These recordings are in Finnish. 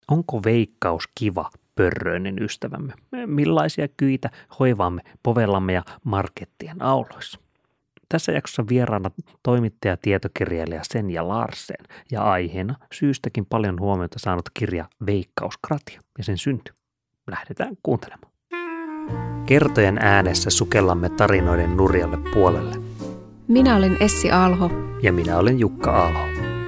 Onko Veikkaus kiva pörröinen ystävämme? Millaisia kyitä hoivaamme povellamme ja markettien auloissa? Tässä jaksossa vieraana toimittaja tietokirjailija Senja Larsen ja aiheena syystäkin paljon huomiota saanut kirja Veikkauskratia ja sen synty. Lähdetään kuuntelemaan. Kertojen äänessä sukellamme tarinoiden nurjalle puolelle. Minä olen Essi Alho. Ja minä olen Jukka Alho.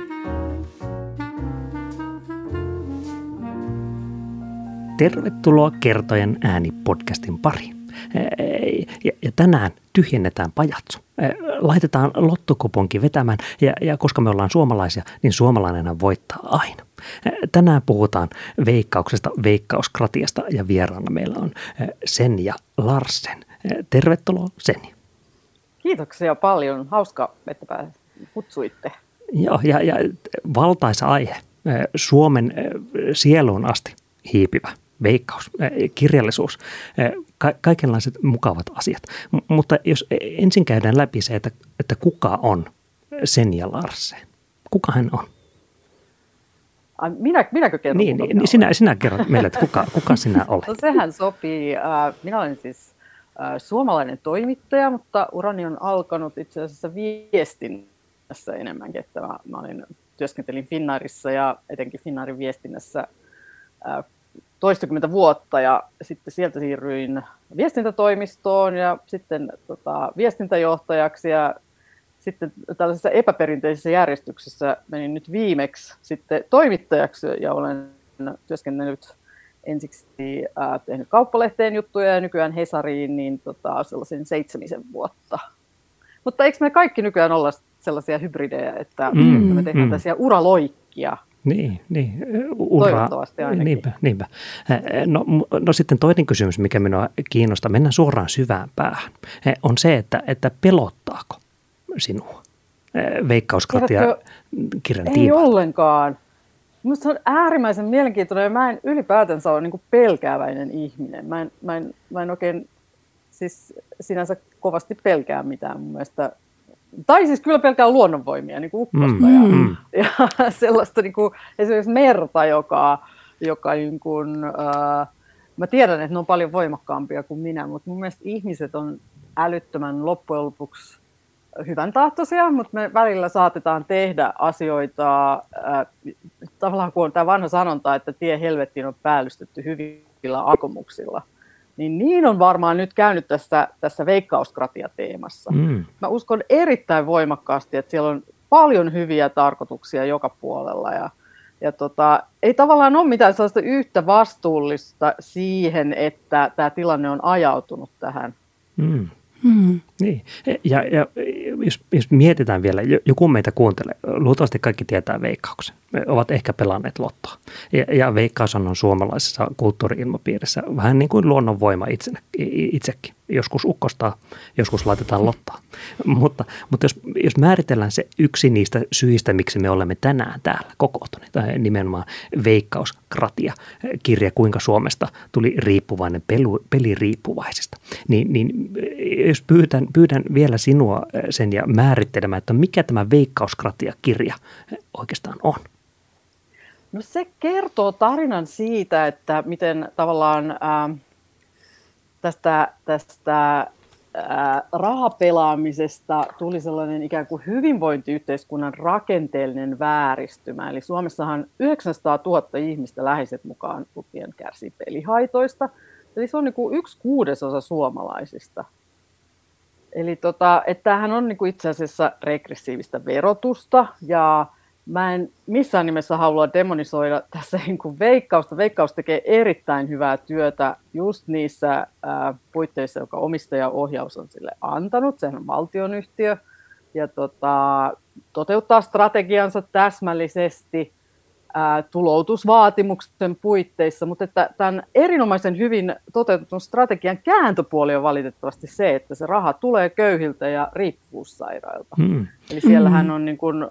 Tervetuloa Kertojen ääni-podcastin pariin. Ja tänään tyhjennetään pajatso. Laitetaan lottokuponki vetämään ja koska me ollaan suomalaisia, niin suomalainenhan voittaa aina. Tänään puhutaan Veikkauksesta, Veikkauskratiasta ja vieraana meillä on Senja Larsen. Tervetuloa Senja. Kiitoksia paljon. Hauska, että kutsuitte. Joo, ja valtaisa aihe. Suomen sieluun asti hiipivä veikkaus, kirjallisuus, kaikenlaiset mukavat asiat. Mutta jos ensin käydään läpi se, että kuka on Senja Larsen? Kuka hän on? Minäkö kerron? Niin, sinä kerrot meille, että kuka sinä olet. No, sehän sopii. Minä olen siis suomalainen toimittaja, mutta urani on alkanut itse asiassa viestinnässä enemmänkin. Että työskentelin Finnairissa ja etenkin Finnairin viestinnässä toistakymmentä vuotta ja sitten sieltä siirryin viestintätoimistoon ja sitten viestintäjohtajaksi ja sitten tällaisessa epäperinteisessä järjestyksessä menin nyt viimeksi sitten toimittajaksi ja olen työskennellyt ensiksi tehnyt Kauppalehteen juttuja ja nykyään Hesariin niin sellaisen 7 vuotta. Mutta eikö me kaikki nykyään olla sellaisia hybridejä, että me tehdään tällaisia uraloikkia? Niin. Toivottavasti ainakin. Niinpä. No sitten toinen kysymys, mikä minua kiinnostaa, mennään suoraan syvään päähän, on se, että pelottaako sinua Veikkauskratia kirjan Ei tiimoilta? ollenkaan. Minusta se on äärimmäisen mielenkiintoinen ja mä en ylipäätänsä ole niin kuin pelkääväinen ihminen. Mä en oikein siis sinänsä kovasti pelkää mitään mun mielestä. Tai siis kyllä pelkää luonnonvoimia, niin kuin ukkosta ja sellaista niin kuin esimerkiksi merta, joka niin kuin, mä tiedän, että ne on paljon voimakkaampia kuin minä, mutta mun mielestä ihmiset on älyttömän loppujen lopuksi hyvän tahtoisia, mutta me välillä saatetaan tehdä asioita, tavallaan kun on tämä vanha sanonta, että tie helvettiin on päällystetty hyvillä aikomuksilla. Niin on varmaan nyt käynyt tässä Veikkauskratia-teemassa. Mä uskon erittäin voimakkaasti, että siellä on paljon hyviä tarkoituksia joka puolella. Ja ei tavallaan ole mitään sellaista yhtä vastuullista siihen, että tämä tilanne on ajautunut tähän. Niin. Ja jos mietitään vielä, joku meitä kuuntelee, luultavasti kaikki tietää Veikkauksen. Ovat ehkä pelanneet lottoa. Ja Veikkaus on suomalaisessa kulttuuri-ilmapiirissä vähän niin kuin luonnonvoima itsekin. Joskus ukkostaa, joskus laitetaan lottaa. Mutta jos määritellään se yksi niistä syistä, miksi me olemme tänään täällä kokoontuneet, nimenomaan Veikkauskratia, kirja Kuinka Suomesta tuli riippuvainen peliriippuvaisista, niin jos pyydän vielä sinua sen ja määrittelemään, että mikä tämä Veikkauskratia-kirja oikeastaan on? No se kertoo tarinan siitä, että miten tavallaan tästä rahapelaamisesta tuli sellainen ikään kuin hyvinvointiyhteiskunnan rakenteellinen vääristymä. Eli Suomessahan 900 000 ihmistä läheiset mukaan lukien kärsii pelihaitoista. Eli se on niin kuin 1/6 suomalaisista. Eli että tämähän on niin kuin itse asiassa regressiivistä verotusta ja mä en missään nimessä halua demonisoida tässä niin kuin Veikkausta. Veikkaus tekee erittäin hyvää työtä just niissä puitteissa, joka omistajaohjaus on sille antanut. Sehän on valtionyhtiö ja toteuttaa strategiansa täsmällisesti tuloutusvaatimuksen puitteissa, mutta että tämän erinomaisen hyvin toteutetun strategian kääntöpuoli on valitettavasti se, että se raha tulee köyhiltä ja riippuvuussairailta. Eli siellähän on niin kuin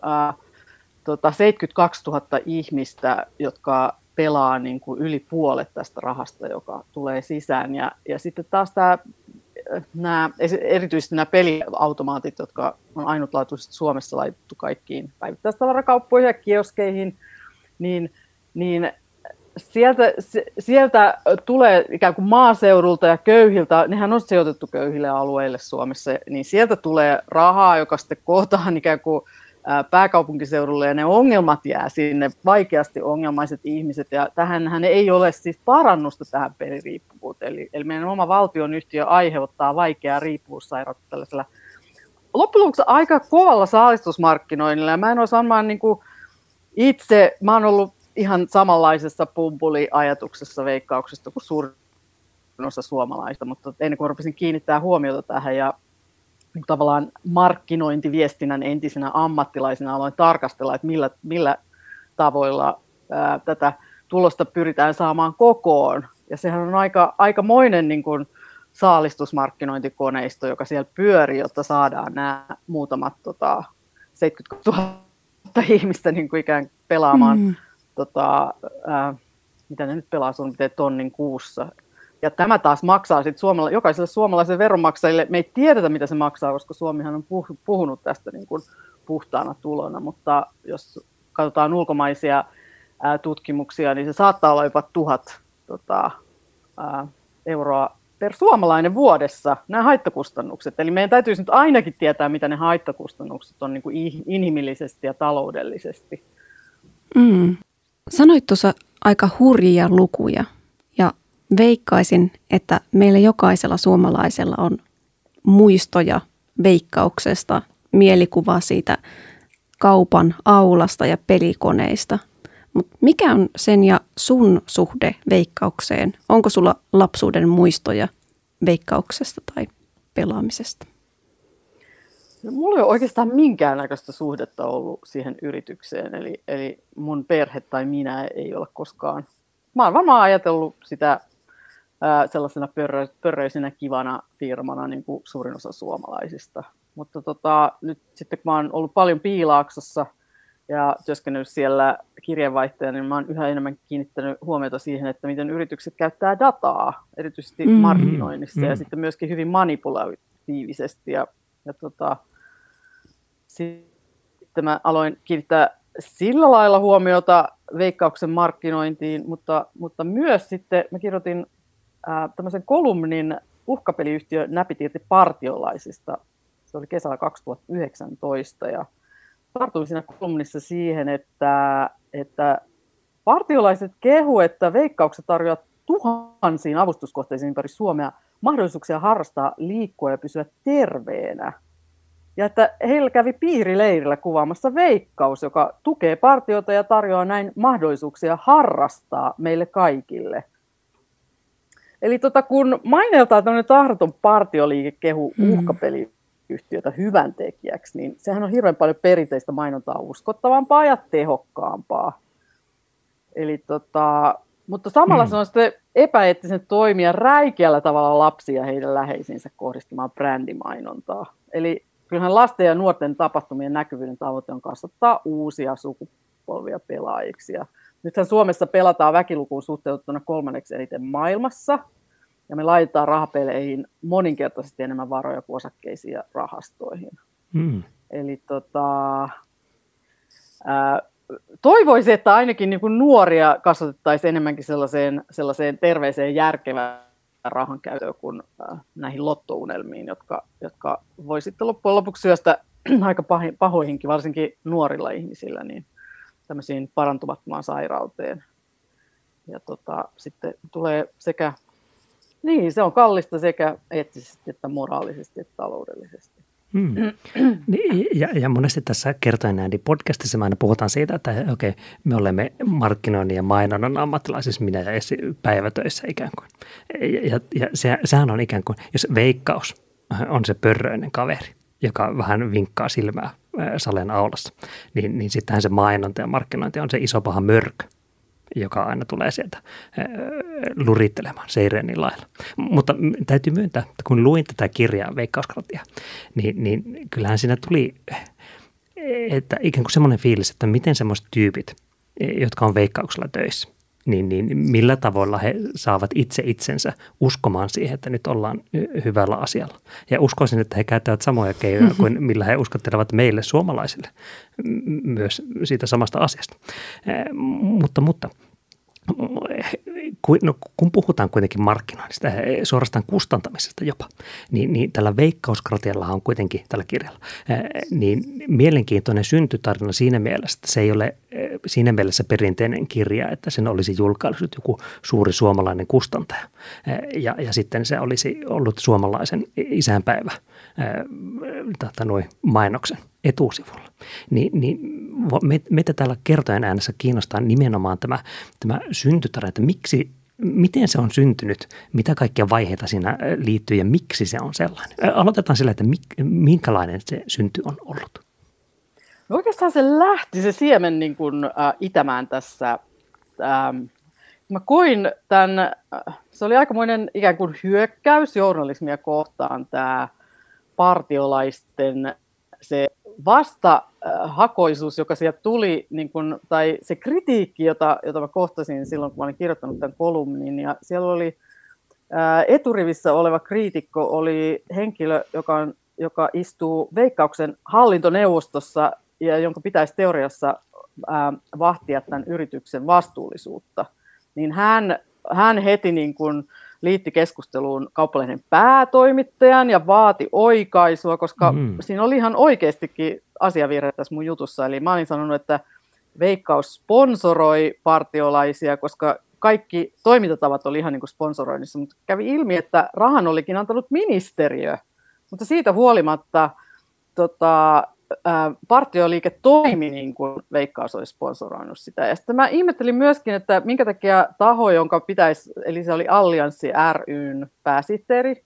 72 000 ihmistä, jotka pelaa niin kuin yli puolet tästä rahasta, joka tulee sisään. Ja sitten taas erityisesti nämä peliautomaatit, jotka on ainutlaatuisesti Suomessa laitettu kaikkiin päivittäistavarakauppoihin ja kioskeihin, niin sieltä tulee ikään kuin maaseudulta ja köyhiltä, nehän on sijoitettu köyhille alueille Suomessa, niin sieltä tulee rahaa, joka sitten kootaan ikään kuin pääkaupunkiseudulle ja ne ongelmat jää sinne, vaikeasti ongelmaiset ihmiset, ja tähänhän ei ole siis parannusta tähän peliriippuvuuteen. Eli meidän oma valtionyhtiö aiheuttaa vaikeaa riippuvuussairautta tällaisella loppujen lopuksi aika kovalla saalistusmarkkinoinnilla, ja mä en ole samaan niin kuin itse, mä oon ollut ihan samanlaisessa pumpuliajatuksessa veikkauksesta kuin suurin osa suomalaista, mutta ennen kuin rupesin kiinnittää huomiota tähän ja tavallaan markkinointiviestinnän entisenä ammattilaisena aloin tarkastella, että millä tavoilla tätä tulosta pyritään saamaan kokoon. Ja sehän on aikamoinen niin kuin saalistusmarkkinointikoneisto, joka siellä pyörii, jotta saadaan nämä muutamat 70 000 ihmistä niin kuin ikään pelaamaan, mitä ne nyt pelaa suunnilleen tonnin kuussa. Ja tämä taas maksaa sitten jokaiselle suomalaiselle veronmaksajille. Me ei tiedetä, mitä se maksaa, koska Suomihan on puhunut tästä niin kuin puhtaana tulona, mutta jos katsotaan ulkomaisia tutkimuksia, niin se saattaa olla jopa 1 000 euroa per suomalainen vuodessa, nämä haittakustannukset. Eli meidän täytyisi nyt ainakin tietää, mitä ne haittakustannukset on niin kuin inhimillisesti ja taloudellisesti. Sanoit tuossa aika hurjia lukuja, ja veikkaisin, että meillä jokaisella suomalaisella on muistoja veikkauksesta, mielikuva siitä kaupan aulasta ja pelikoneista. Mutta mikä on sen ja sun suhde veikkaukseen? Onko sulla lapsuuden muistoja veikkauksesta tai pelaamisesta? No, mulla ei ole oikeastaan minkäännäköistä suhdetta ollut siihen yritykseen, eli mun perhe tai minä ei ole koskaan. Mä oon varmaan ajatellut sitä sellaisena pörröisenä kivana firmana niin kuin suurin osa suomalaisista. Mutta nyt sitten kun mä oon ollut paljon Piilaaksossa ja työskennellyt siellä kirjeenvaihtajana, niin mä oon yhä enemmän kiinnittänyt huomiota siihen, että miten yritykset käyttää dataa, erityisesti markkinoinnissa ja sitten myöskin hyvin manipulatiivisesti. Ja sitten mä aloin kiinnittää sillä lailla huomiota Veikkauksen markkinointiin, mutta myös sitten mä kirjoitin tämmöisen kolumnin uhkapeliyhtiö Näpit irti partiolaisista. Se oli kesällä 2019 ja tartuin siinä kolumnissa siihen, että partiolaiset kehu, että Veikkaukset tarjoaa tuhansiin avustuskohteisiin ympäri Suomea mahdollisuuksia harrastaa, liikkua ja pysyä terveenä. Ja että heillä kävi piirileirillä kuvaamassa Veikkaus, joka tukee partiota ja tarjoaa näin mahdollisuuksia harrastaa meille kaikille. Eli kun maineeltaan tämmöinen tahdoton partioliike kehu uhkapeliyhtiötä hyväntekijäksi, niin sehän on hirveän paljon perinteistä mainontaa uskottavampaa ja tehokkaampaa. Eli mutta samalla se on sitten epäeettisen toimia räikeällä tavalla lapsia heidän läheisiinsä kohdistamaan brändimainontaa. Eli kyllähän lasten ja nuorten tapahtumien näkyvyyden tavoite on kasvattaa uusia sukupolvia pelaajiksi. Ja nythän Suomessa pelataan väkilukuun suhteutettuna 3. eniten maailmassa, ja me laitetaan rahapeleihin moninkertaisesti enemmän varoja kuin osakkeisiin ja rahastoihin. Eli toivoisin, että ainakin niin kuin nuoria kasvatettaisiin enemmänkin sellaiseen terveeseen järkevään rahan käyttöön kuin näihin lottounelmiin, jotka voi sitten loppujen lopuksi syöstä aika pahoihinkin, varsinkin nuorilla ihmisillä, niin tämmöisiin parantumattomaan sairauteen. Ja sitten tulee se on kallista sekä eettisesti että moraalisesti että taloudellisesti. Ja monesti tässä Kertojen ääni podcastissa me aina puhutaan siitä, että me olemme markkinoinnin ja mainonnan ammattilaisissa, minä ja Essi päivätöissä ikään kuin. Ja sehän on ikään kuin, jos Veikkaus on se pörröinen kaveri, joka vähän vinkkaa silmää salen aulassa, niin sittenhän se mainonta ja markkinointi on se iso paha mörkö, joka aina tulee sieltä lurittelemaan seireenin lailla. Mutta täytyy myöntää, että kun luin tätä kirjaa Veikkauskratia, niin kyllähän siinä tuli että ikään kuin semmoinen fiilis, että miten semmoiset tyypit, jotka on Veikkauksella töissä, niin millä tavoilla he saavat itsensä uskomaan siihen, että nyt ollaan hyvällä asialla. Ja uskoisin, että he käyttävät samoja keinoja kuin millä he uskottelevat meille suomalaisille myös siitä samasta asiasta. Mutta kun puhutaan kuitenkin markkinoinnista, suorastaan kustantamisesta jopa, niin tällä Veikkauskratialla on kuitenkin, tällä kirjalla, niin mielenkiintoinen syntytarina siinä mielessä, että se ei ole siinä mielessä perinteinen kirja, että sen olisi julkaissut joku suuri suomalainen kustantaja ja sitten se olisi ollut suomalaisen isänpäivä mainoksen etusivulla. Niin meitä täällä kertojen äänessä kiinnostaa nimenomaan tämä syntytarina, että miten se on syntynyt, mitä kaikkia vaiheita siinä liittyy ja miksi se on sellainen. Aloitetaan sillä, että minkälainen se synty on ollut. No oikeastaan se siemen niin kuin, itämään tässä. Mä koin tämän, se oli aikamoinen ikään kuin hyökkäys journalismia kohtaan, tämä partiolaisten se vastahakoisuus, joka sieltä tuli, niin kun, tai se kritiikki, jota mä kohtasin silloin, kun mä olin kirjoittanut tämän kolumnin, ja siellä oli eturivissä oleva kriitikko, oli henkilö, joka istuu Veikkauksen hallintoneuvostossa, ja jonka pitäisi teoriassa vahtia tämän yrityksen vastuullisuutta, niin hän heti niin kuin liitti keskusteluun Kauppalehden päätoimittajan ja vaati oikaisua, koska siinä oli ihan oikeastikin asiavirhe tässä mun jutussa. Eli mä olin sanonut, että Veikkaus sponsoroi partiolaisia, koska kaikki toimintatavat oli ihan niin kuin sponsoroinnissa, mutta kävi ilmi, että rahan olikin antanut ministeriö. Mutta siitä huolimatta partioliike toimi niin kuin Veikkaus olisi sponsoroinut sitä. Ja sitten mä ihmettelin myöskin, että minkä takia taho, jonka pitäisi, eli se oli Allianssi ry:n pääsihteeri,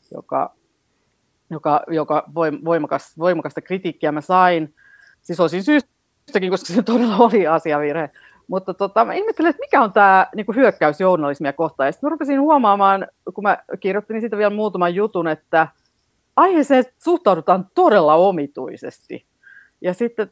joka voimakasta kritiikkiä mä sain, siis olisin syystäkin, koska se todella oli asiavirhe. Mutta mä ihmettelin, että mikä on tämä niin kuin hyökkäys journalismia kohtaan. Ja sitten mä rupesin huomaamaan, kun mä kirjoittin siitä vielä muutaman jutun, että aiheeseen suhtaudutaan todella omituisesti. Ja sitten,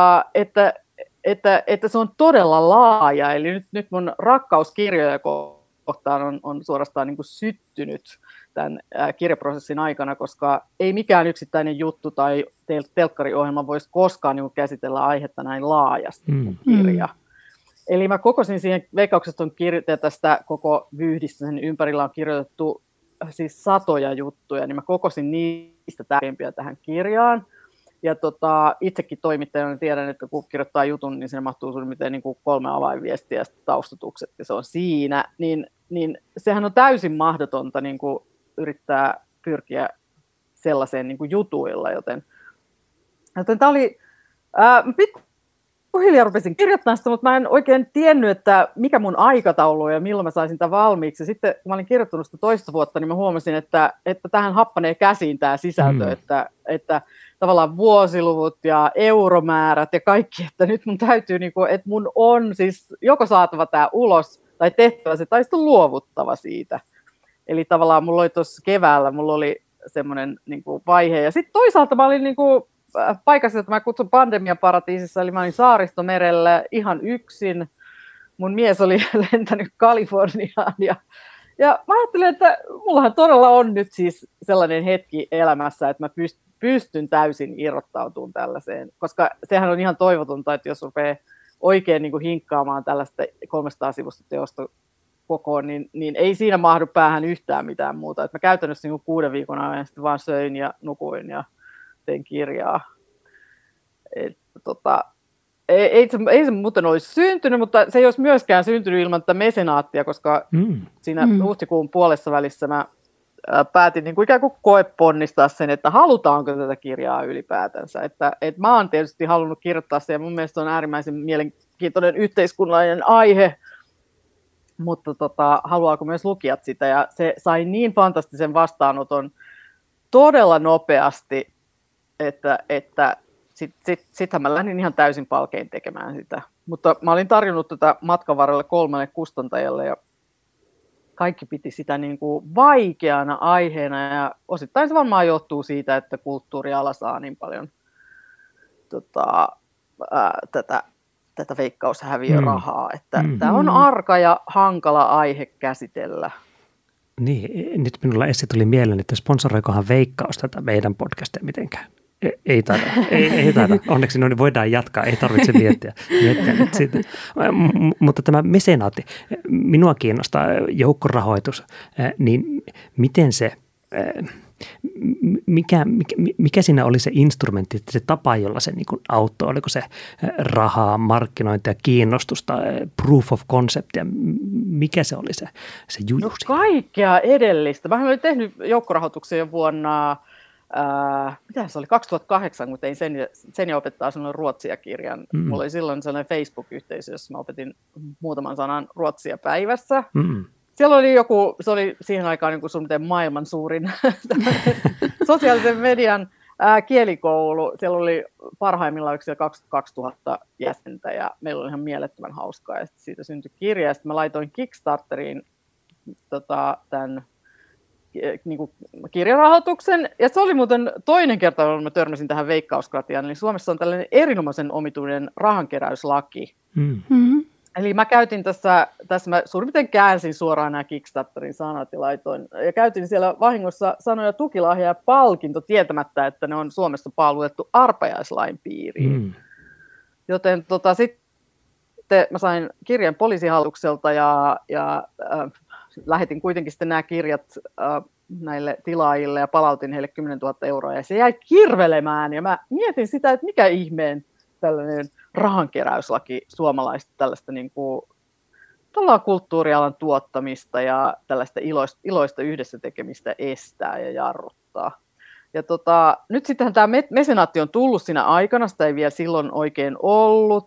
että se on todella laaja. Eli nyt mun rakkauskirjoja kohtaan on suorastaan niin kuin syttynyt tämän kirjaprosessin aikana, koska ei mikään yksittäinen juttu tai telkkariohjelma voisi koskaan niin kuin käsitellä aihetta näin laajasti kuin kirja. Eli mä kokosin siihen Veikkauksesta on kirjoitettu tästä koko vyyhdistä, sen ympärillä on kirjoitettu siis satoja juttuja, niin mä kokosin niistä tärkeimpiä tähän kirjaan. Ja itsekin toimittajana tiedän, että kun kirjoittaa jutun, niin sinne mahtuu suunnilleen niin kuin 3 avainviestiä ja taustatukset, ja se on siinä. Niin sehän on täysin mahdotonta niin kuin yrittää pyrkiä sellaiseen niin kuin jutuilla, joten tämä oli... Pikkuhiljaa rupesin kirjoittamaan sitä, mutta mä en oikein tiennyt, että mikä mun aikataulu on ja milloin mä saisin tämän valmiiksi. Ja sitten kun mä olin kirjoittanut sitä toista vuotta, niin mä huomasin, että tähän happanee käsiin tämä sisältö, että tavallaan vuosiluvut ja euromäärät ja kaikki, että nyt mun täytyy, että mun on siis joko saatava tämä ulos tai tehtävä se tai sitten luovuttava siitä. Eli tavallaan mulla oli tuossa keväällä, mulla oli semmoinen vaihe ja sitten toisaalta mä olin paikassa, että mä kutsun pandemiaparatiisissa, eli mä olin Saaristomerellä ihan yksin. Mun mies oli lentänyt Kaliforniaan ja mä ajattelin, että mullahan todella on nyt siis sellainen hetki elämässä, että mä pystyn täysin irrottautumaan tällaiseen, koska sehän on ihan toivotonta, että jos rupeaa oikein hinkkaamaan tällaista 300 sivusta teosta kokoon, niin ei siinä mahdu päähän yhtään mitään muuta. Että mä käytännössä 6 viikon ajan sitten vaan söin ja nukuin ja tein kirjaa. Ei se muuten olisi syntynyt, mutta se ei olisi myöskään syntynyt ilman tätä mesenaattia, koska siinä huhtikuun puolessa välissä mä päätin ikään kuin koeponnistaa sen, että halutaanko tätä kirjaa ylipäätänsä. Että mä oon tietysti halunnut kirjoittaa sen ja mun mielestä on äärimmäisen mielenkiintoinen yhteiskunnallinen aihe, mutta haluaako myös lukijat sitä. Ja se sai niin fantastisen vastaanoton todella nopeasti, että sittenhän mä lähdin ihan täysin palkein tekemään sitä. Mutta mä olin tarjonnut tätä matkan varrella 3 kustantajalle ja kaikki piti sitä vaikeana aiheena ja osittain se varmaan johtuu siitä, että kulttuuriala saa niin paljon tätä veikkaushäviörahaa, että tämä on arka ja hankala aihe käsitellä. Niin, nyt minulla tuli mieleen, että sponsoroikohan Veikkaus tätä meidän podcastia mitenkään? Ei taida. Onneksi niin voidaan jatkaa, ei tarvitse miettiä nyt siitä. Mutta tämä mesenaatti, minua kiinnostaa joukkorahoitus, niin miten se, mikä siinä oli se instrumentti, se tapa, jolla se niin kuin auttoi, oliko se rahaa, markkinointia, kiinnostusta, proof of concept ja mikä se oli se juju? No kaikkea edellistä. Mä olin tehnyt joukkorahoituksen jo vuonna mitä se oli, 2008, kun tein Senia opettaa sellainen ruotsia-kirjan. Mulla oli silloin sellainen Facebook-yhteisö, jossa mä opetin muutaman sanan ruotsia päivässä. Siellä oli se oli siihen aikaan niin kuin maailman suurin sosiaalisen median kielikoulu. Siellä oli parhaimmillaan 22 000 jäsentä ja meillä oli ihan mielettömän hauskaa. Ja siitä syntyi kirja ja sitten mä laitoin Kickstarteriin tämän niin kuin kirjarahoituksen. Ja se oli muuten toinen kerta, kun mä törmäsin tähän veikkauskratiaan. Eli Suomessa on tällainen erinomaisen omituinen rahankeräyslaki. Eli mä käytin tässä mä suurin piirtein käänsin suoraan nämä Kickstarterin sanat ja laitoin. Ja käytin siellä vahingossa sanoja tukilahja ja palkinto tietämättä, että ne on Suomessa palvelutettu arpajaislain piiriin. Joten sitten mä sain kirjeen poliisihallitukselta ja lähetin kuitenkin sitten nämä kirjat näille tilaajille ja palautin heille 10 000 euroa. Ja se jäi kirvelemään ja mä mietin sitä, että mikä ihmeen tällainen rahankeräyslaki suomalaista tällaista niin kuin kulttuurialan tuottamista ja tällaista iloista yhdessä tekemistä estää ja jarruttaa. Ja nyt sittenhän tämä mesenaatti on tullut siinä aikana, sitä ei vielä silloin oikein ollut.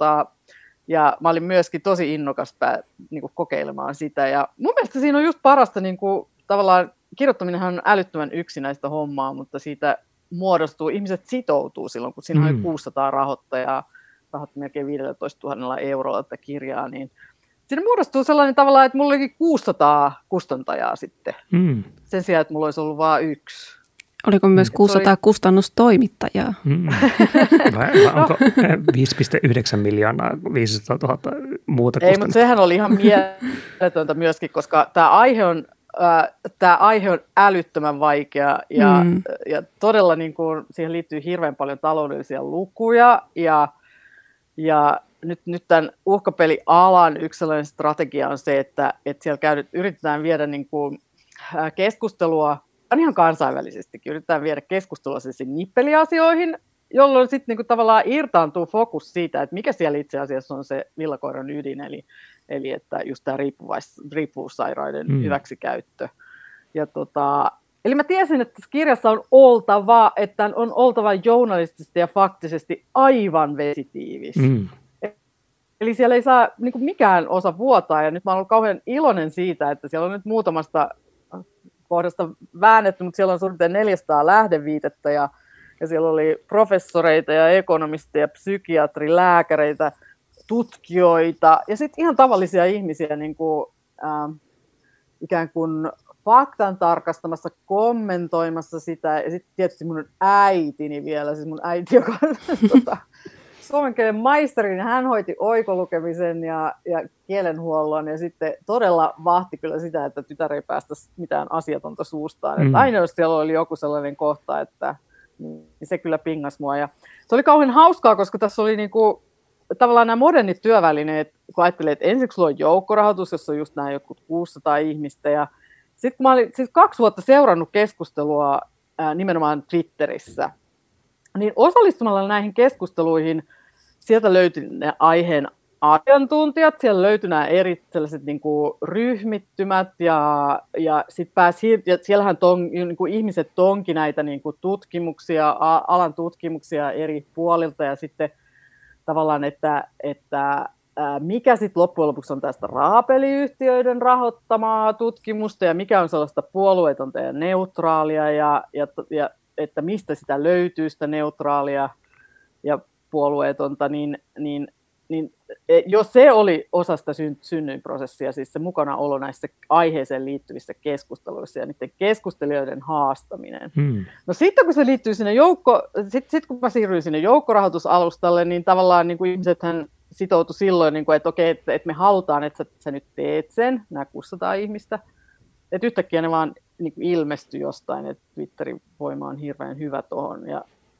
Ja mä olin myöskin tosi innokas niin kuin kokeilemaan sitä. Ja mun mielestä siinä on just parasta, niin kuin, tavallaan kirjoittaminenhan on älyttömän yksinäistä hommaa, mutta siitä muodostuu, ihmiset sitoutuu silloin, kun siinä on 600 rahoittajaa, rahoitti melkein 15 000 eurolla tätä kirjaa, niin siinä muodostuu sellainen tavalla, että mulla olikin 600 kustantajaa sitten, sen sijaan, että mulla olisi ollut vain yksi. Oliko myös 600 kustannustoimittajaa? Vai onko 5,9 miljoonaa 500 000 muuta kustannusta? Ei, mutta sehän oli ihan mieletöntä myöskin, koska tämä aihe on älyttömän vaikea ja todella niin kuin, siihen liittyy hirveän paljon taloudellisia lukuja ja nyt tämän uhkapelialan yksi sellainen strategia on se, että siellä yritetään viedä niin kuin keskustelua ihan kansainvälisestikin, yritetään viedä keskustelua nippeliasioihin, jolloin sitten niinku tavallaan irtaantuu fokus siitä, että mikä siellä itse asiassa on se villakoiran ydin, eli että just tämä riippuvuussairaiden hyväksikäyttö. Ja eli mä tiesin, että tässä kirjassa on oltava journalistisesti ja faktisesti aivan vesitiivis. Eli siellä ei saa niinku mikään osa vuotaa, ja nyt mä oon ollut kauhean iloinen siitä, että siellä on nyt muutamasta kohdasta väännetty, mutta siellä on suurin 400 lähdeviitettä ja siellä oli professoreita ja ekonomisteja, psykiatrilääkäreitä, tutkijoita ja sitten ihan tavallisia ihmisiä niin kuin, ikään kuin faktan tarkastamassa, kommentoimassa sitä ja sitten tietysti mun äitini vielä, siis mun äiti, joka on suomen kielen maisteri, niin hän hoiti oikolukemisen ja kielenhuollon ja sitten todella vahti kyllä sitä, että tytär ei päästä mitään asiatonta suustaan. Aina jos siellä oli joku sellainen kohta, että niin se kyllä pingasi mua. Ja se oli kauhean hauskaa, koska tässä oli niinku, tavallaan nämä modernit työvälineet, kun ajattelee, että ensiksi sulla on joukkorahoitus, jossa on just nämä jotkut 600 ihmistä. Ja sitten kun mä olin 2 vuotta seurannut keskustelua nimenomaan Twitterissä, niin osallistumalla näihin keskusteluihin sieltä löytyi ne aiheen asiantuntijat, siellä löytyi nämä eri sellaiset niin kuin ryhmittymät ja siellähän niin kuin ihmiset tonki näitä niin kuin tutkimuksia, alan tutkimuksia eri puolilta ja sitten tavallaan, että mikä sitten loppujen lopuksi on tästä rahapeliyhtiöiden rahoittamaa tutkimusta ja mikä on sellaista puolueetonta ja neutraalia ja että mistä sitä löytyy sitä neutraalia ja puolueetonta, niin jos se oli osa sitä synnyinprosessia, siis se mukanaolo näissä aiheeseen liittyvissä keskusteluissa ja niiden keskustelijoiden haastaminen. No sitten kun se liittyy sinne kun mä siirryin sinne joukkorahoitusalustalle, niin tavallaan niin kuin ihmisethän sitoutui silloin, niin kuin, että okei, että me halutaan, että sä nyt teet sen, nämä 600 ihmistä, että yhtäkkiä ne vaan niin kuin ilmestyi jostain, että Twitterin voima on hirveän hyvä tuohon.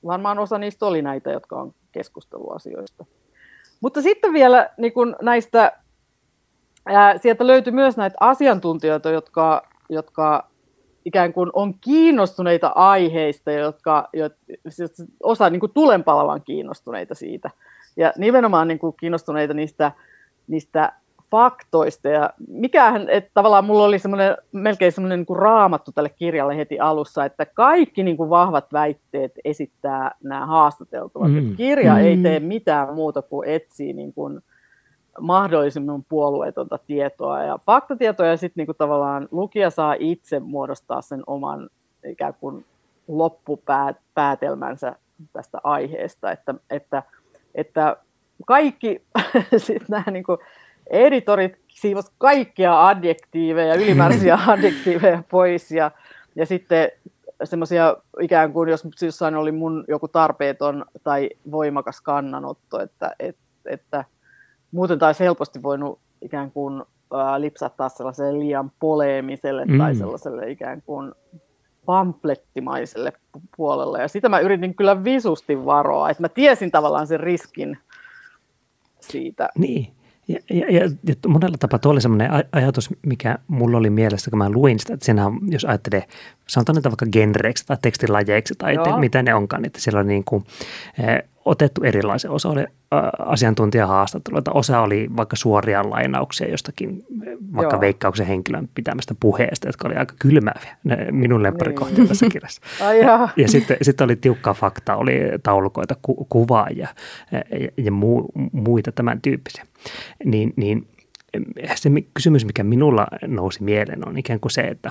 varmaan osa niistä oli näitä, jotka on keskusteluasioista. Mutta sitten vielä niin kun näistä, sieltä löytyi myös näitä asiantuntijoita, jotka ikään kuin on kiinnostuneita aiheista, jotka osa niin kuin tulenpalavan kiinnostuneita siitä. Ja nimenomaan niin kuin kiinnostuneita niistä faktoista. Ja mikähän, että tavallaan mulla oli melkein semmoinen niin kuin raamattu tälle kirjalle heti alussa, että kaikki niin kuin vahvat väitteet esittää nämä haastateltavat. Kirja ei tee mitään muuta kuin etsii niin kuin mahdollisimman puolueetonta tietoa ja faktatietoa, ja sitten niin tavallaan lukija saa itse muodostaa sen oman ikään kuin loppupäätelmänsä tästä aiheesta, että kaikki sit nämä niin kuin editorit siivos kaikkia adjektiiveja, ylimääräisiä adjektiiveja pois, ja sitten semmoisia ikään kuin, jos jossain oli mun joku tarpeeton tai voimakas kannanotto, että muuten taisi helposti voinut ikään kuin lipsahtaa sellaiselle liian poleemiselle tai sellaiselle ikään kuin pamflettimaiselle puolelle. Ja sitä mä yritin kyllä visusti varoa, että mä tiesin tavallaan sen riskin siitä. Niin. Ja monella tapaa tuo oli sellainen ajatus, mikä mulla oli mielessä, kun mä luin sitä, että senhän, jos ajattelee, sanotaan niitä vaikka genreiksi tai tekstilajeiksi tai mitä ne onkaan, että siellä on niin kuin otettu erilaisia. Osa oli asiantuntijahaastatteluita, osa oli vaikka suoria lainauksia jostakin vaikka Veikkauksen henkilön pitämästä puheesta, jotka oli aika kylmääviä, minun lemparikohtia tässä kirjassa. Ja sitten oli tiukkaa faktaa, oli taulukoita, kuvaa ja muita tämän tyyppisiä. Niin se kysymys, mikä minulla nousi mieleen, on ikään kuin se, että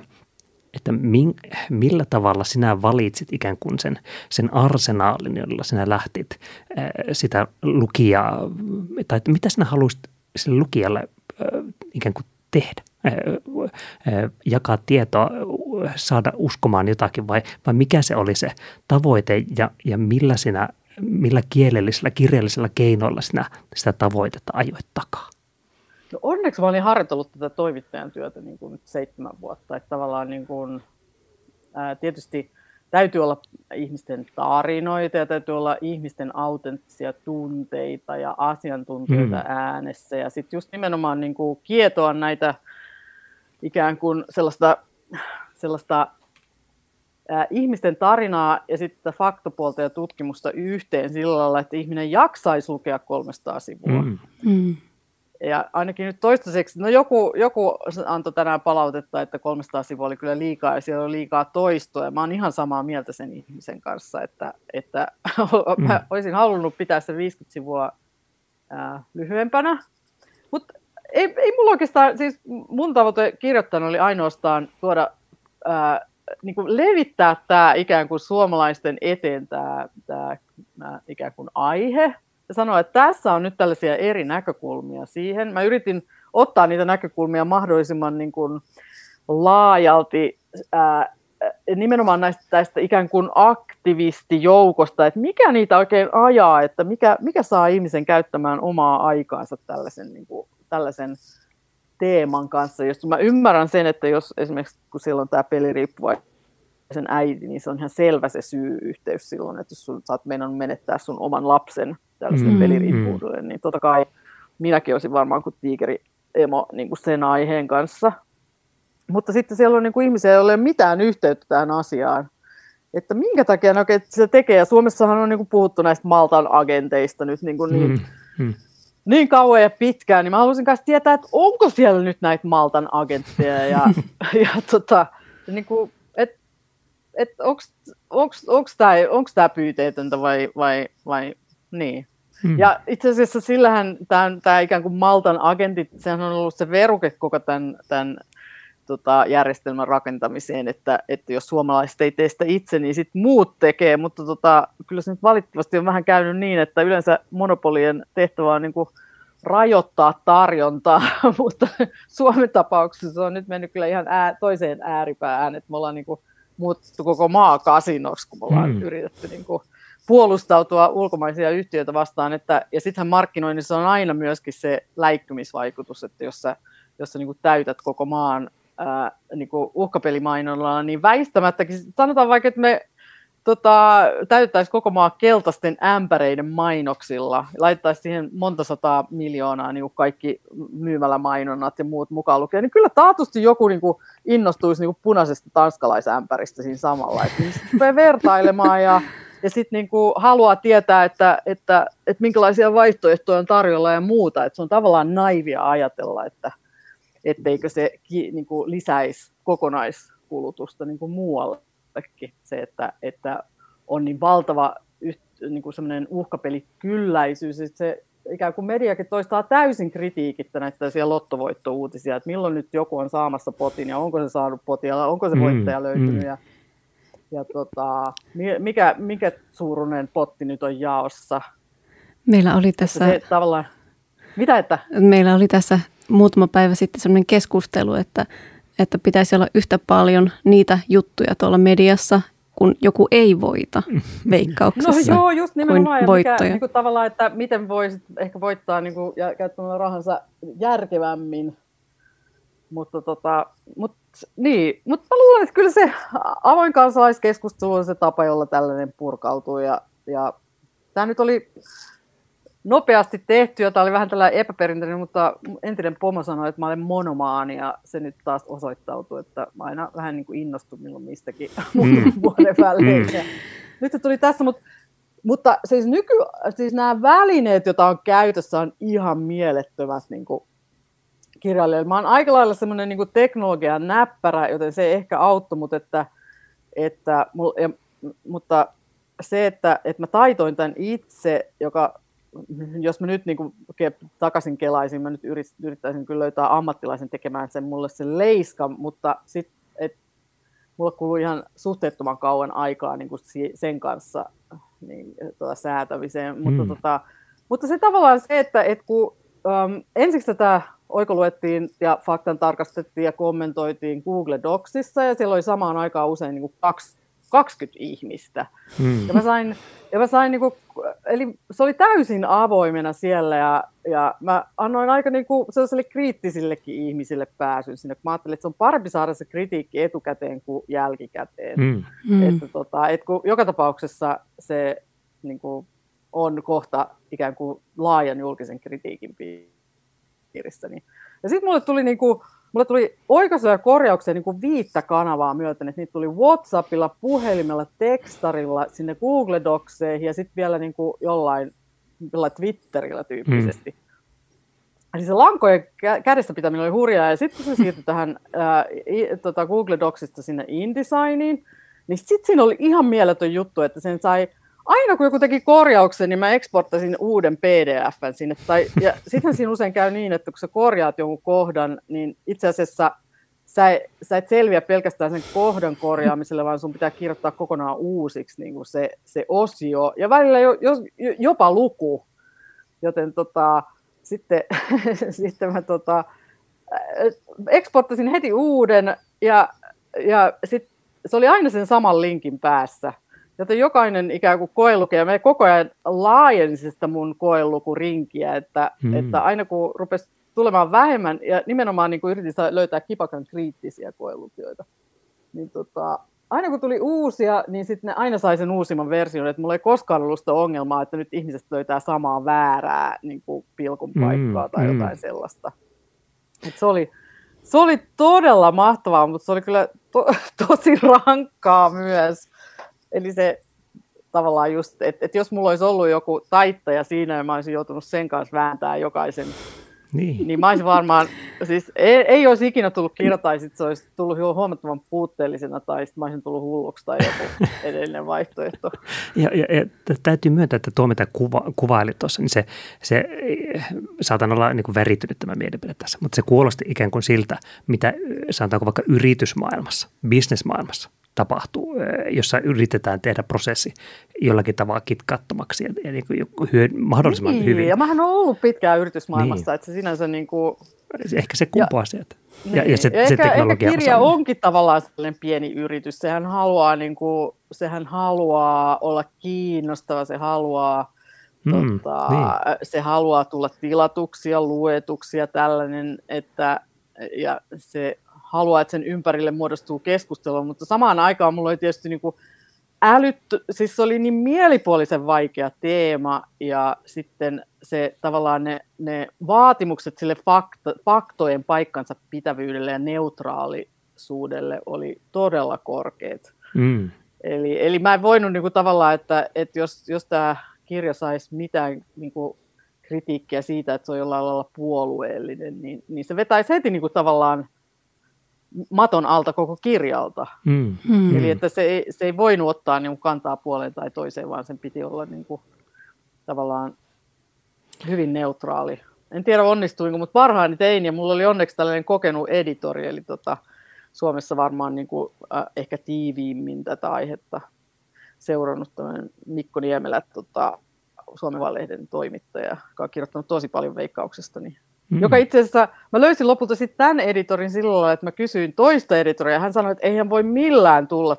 millä tavalla sinä valitsit ikään kuin sen arsenaalin, jolla sinä lähtit sitä lukijaa, tai että mitä sinä haluaisit sille lukijalle ikään kuin tehdä, jakaa tietoa, saada uskomaan jotakin, vai mikä se oli se tavoite ja millä kielellisellä, kirjallisella keinoilla sinä sitä tavoitetta ajoit takaa? No onneksi mä olin harjoitellut tätä toimittajan työtä niin kuin nyt 7 vuotta, että tavallaan niin kuin, tietysti täytyy olla ihmisten tarinoita ja täytyy olla ihmisten autenttisia tunteita ja asiantuntijoita äänessä ja sitten just nimenomaan niin kuin kietoa näitä ikään kuin sellaista ihmisten tarinaa ja sitten faktapuolta ja tutkimusta yhteen sillä lailla, että ihminen jaksaisi lukea 300 sivua. Ja ainakin nyt toistaiseksi, no joku antoi tänään palautetta, että 300 sivua oli kyllä liikaa ja siellä oli liikaa toistoa. Ja mä oon ihan samaa mieltä sen ihmisen kanssa, että mä olisin halunnut pitää sen 50 sivua lyhyempänä. Mutta ei mulla oikeastaan, siis mun tavoite kirjoittajana oli ainoastaan tuoda, niin kuin levittää tämä ikään kuin suomalaisten eteen tämä ikään kuin aihe. Ja sanoa, että tässä on nyt tällaisia eri näkökulmia siihen. Mä yritin ottaa niitä näkökulmia mahdollisimman niin kuin laajalti, nimenomaan tästä ikään kuin aktivistijoukosta, että mikä niitä oikein ajaa, että mikä saa ihmisen käyttämään omaa aikaansa tällaisen teeman kanssa. Jos mä ymmärrän sen, että jos esimerkiksi kun silloin tämä peliriippuvaisen äiti, niin se on ihan selvä se syy-yhteys silloin, että jos sä oot meinannut menettää sun oman lapsen tällaisten peliriippuvuudelle, niin totta kai minäkin olisin varmaan kuin tiikeri-emo niin kuin sen aiheen kanssa. Mutta sitten siellä on niin kuin ihmisiä, joilla ei ole mitään yhteyttä tähän asiaan. Että minkä takia ne oikein se tekee. Ja Suomessahan on niin kuin puhuttu näistä Maltan agenteista nyt niin kauan ja pitkään, niin mä haluaisin kanssa tietää, että onko siellä nyt näitä Maltan agentteja ja niin kuin, onko tämä pyyteetöntä vai niin. Ja itse asiassa sillähän tämä ikään kuin Maltan agentit, sehän on ollut se veruke koko tämän järjestelmän rakentamiseen, että jos suomalaiset ei tee sitä itse, niin sitten muut tekee, mutta kyllä se nyt valitettavasti on vähän käynyt niin, että yleensä monopolien tehtävä on niin kuin rajoittaa tarjontaa, mutta Suomen tapauksessa on nyt mennyt kyllä ihan toiseen ääripäähän, että me ollaan niin kuin muutettu koko maa kasinoksi, kun me ollaan yritetty niin kuin puolustautua ulkomaisia yhtiöitä vastaan, ja sittenhän markkinoinnissa on aina myöskin se läikkymisvaikutus, että jos sä niin kuin täytät koko maan niin kuin uhkapelimainonnalla, niin väistämättäkin, sanotaan vaikka, että me täytettäisiin koko maa keltaisten ämpäreiden mainoksilla. Laitettaisiin siihen monta 100 miljoonaa niin kuin kaikki myymälämainonnat ja muut mukaan lukee, niin kyllä taatusti joku niin kuin innostuisi niin kuin punaisesta tanskalaisämpäristä siinä samalla. Että niin vertailemaan ja sitten niin kuin haluaa tietää, että minkälaisia vaihtoehtoja on tarjolla ja muuta. Että se on tavallaan naivia ajatella, etteikö se niin kuin lisäisi kokonaiskulutusta niin kuin muuallekin. Se, että on niin valtava niin kuin semmoinen uhkapelikylläisyys, että se ikään kuin mediakin toistaa täysin kritiikittä näitä lottovoittouutisia, että milloin nyt joku on saamassa potin ja onko se saanut potin ja onko se voittaja löytynyt ja mikä suuruinen potti nyt on jaossa. Meillä oli tässä, Meillä oli tässä muutama päivä sitten sellainen keskustelu, että pitäisi olla yhtä paljon niitä juttuja tuolla mediassa, kun joku ei voita Veikkauksessa. No joo, just nimenomaan. Ja voittoja. niin kuin tavallaan, että miten voisi ehkä voittaa niin kuin, ja käyttämällä rahansa järkevämmin. Mutta mä luulen, että kyllä se avoin kansalaiskeskustelu on se tapa, jolla tällainen purkautuu. Ja tämä nyt oli nopeasti tehty, ja tämä oli vähän tällainen epäperinteinen, mutta entinen pomo sanoi, että mä olen monomaani, ja se nyt taas osoittautui, että mä aina vähän niin kuin innostun milloin mistäkin vuoden välein. Nyt se tuli tässä, mutta siis nämä välineet, joita on käytössä, on ihan mielettömät niin kuin kirjailijoille. Mä oon aika lailla semmoinen niin kuin teknologian näppärä, joten se ehkä auttoi, mutta se, että mä taitoin tämän itse, jos mä nyt niin kuin takaisin kelaisin, mä nyt yrittäisin kyllä löytää ammattilaisen tekemään mulle sen leiskan, mutta sitten mulle kuluu ihan suhteettoman kauan aikaa niin kuin sen kanssa niin, säätämiseen. Mutta se tavallaan se, että kun ensiksi tätä oikoluettiin ja faktan tarkastettiin ja kommentoitiin Google Docsissa, ja siellä oli samaan aikaan usein niin kuin 20 ihmistä. Ja mä sain niin kuin, eli se oli täysin avoimena siellä, ja mä annoin aika niin kuin sellaisille kriittisillekin ihmisille pääsyn sinne, kun mä ajattelin, että se on parempi saada se kritiikki etukäteen kuin jälkikäteen. Että kun joka tapauksessa se niin kuin on kohta ikään kuin laajan julkisen kritiikin piirissä. Ja sitten mulle tuli oikaisuja ja korjauksia niin kuin 5 kanavaa myöten, että niitä tuli WhatsAppilla, puhelimella, tekstarilla, sinne Google Docseihin ja sitten vielä niin kuin jollain Twitterillä tyyppisesti. Eli se lankojen kädessä pitäminen oli hurjaa, ja sitten kun se siirtyi tähän Google Docsista sinne InDesigniin, niin sitten siinä oli ihan mieletön juttu, että sen sai, aina kun joku teki korjauksen, niin mä eksporttasin uuden PDF:n sinne. Ja sittenhän siinä usein käy niin, että kun sä korjaat jonkun kohdan, niin itse asiassa sä et selviä pelkästään sen kohdan korjaamiselle, vaan sun pitää kirjoittaa kokonaan uusiksi niin kuin se osio. Ja välillä jopa luku. Joten sitten mä eksporttasin heti uuden, ja sit se oli aina sen saman linkin päässä. Joten jokainen ikään kuin koelukija, mä koko ajan laajensin sitä mun koelukurinkiä, että aina kun rupesi tulemaan vähemmän, ja nimenomaan niin kuin yritin löytää kipakan kriittisiä koelukijoita, niin aina kun tuli uusia, niin sitten ne aina sai sen uusimman version, että mulla ei koskaan ollut sitä ongelmaa, että nyt ihmiset löytää samaa väärää niin kuin pilkun paikkaa tai jotain sellaista. Et se oli todella mahtavaa, mutta se oli kyllä tosi rankkaa myös. Eli se tavallaan just, että jos mulla olisi ollut joku taittaja siinä ja mä olisin joutunut sen kanssa vääntämään jokaisen, niin mä olisin varmaan, siis ei olisi ikinä tullut kirja, tai sitten se olisi tullut huomattavan puutteellisena, tai sitten mä olisin tullut hulluksi tai joku edellinen vaihtoehto. Ja täytyy myöntää, että tuo mitä kuvailit tuossa, niin se saatan olla niin kuin väritynyt tämä mielipide tässä, mutta se kuulosti ikään kuin siltä, mitä sanotaanko vaikka yritysmaailmassa, bisnesmaailmassa tapahtuu, jossa yritetään tehdä prosessi jollakin tavalla kitkattomaksi ja niin kuin mahdollisimman hyvin. Ja mähän olen ollut pitkään yritysmaailmassa, että se sinänsä niin kuin... Ehkä se kumpuaa sieltä. Ja se teknologia kirja onkin tavallaan sellainen pieni yritys. Sehän haluaa olla kiinnostava, se haluaa, se haluaa tulla tilatuksia, luetuksia, tällainen, ja se haluaa, että sen ympärille muodostuu keskustelua, mutta samaan aikaan mulla oli tietysti niin kuin siis se oli niin mielipuolisen vaikea teema ja sitten se tavallaan ne vaatimukset sille faktojen paikkansa pitävyydelle ja neutraalisuudelle oli todella korkeat. Eli mä en voinut niin kuin tavallaan, että jos tämä kirja saisi mitään niin kuin kritiikkiä siitä, että se on jollain lailla puolueellinen, niin se vetäisi heti niin kuin tavallaan maton alta koko kirjalta. Eli että se ei voinut ottaa niin kuin kantaa puoleen tai toiseen, vaan sen piti olla niin kuin tavallaan hyvin neutraali. En tiedä onnistuinko, mutta parhaani tein ja mulla oli onneksi tällainen kokenut editori, eli Suomessa varmaan niin kuin, ehkä tiiviimmin tätä aihetta seurannut Mikko Niemelä, Suomen Valehden toimittaja, joka on kirjoittanut tosi paljon Veikkauksesta. Joka itse asiassa, mä löysin lopulta sitten tämän editorin sillä lailla, että mä kysyin toista editoria, ja hän sanoi, että ei hän voi millään tulla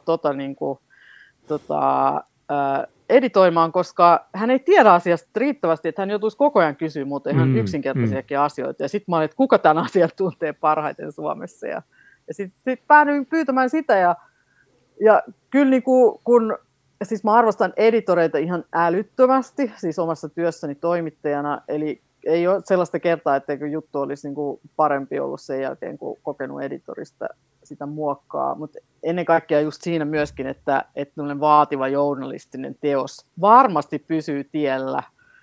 editoimaan, koska hän ei tiedä asiasta riittävästi, että hän joutuisi koko ajan kysyä muuten ihan yksinkertaisiakin asioita. Ja sitten mä olin, että kuka tämän asian tuntee parhaiten Suomessa. Ja sitten päädyin pyytämään sitä. Ja kyllä niin siis mä arvostan editoreita ihan älyttömästi, siis omassa työssäni toimittajana. Eli ei ole sellaista kertaa, etteikö juttu olisi niin kuin parempi ollut sen jälkeen, kun kokenut editorista sitä muokkaa, mutta ennen kaikkea just siinä myöskin, että vaativa journalistinen teos varmasti pysyy tiellä,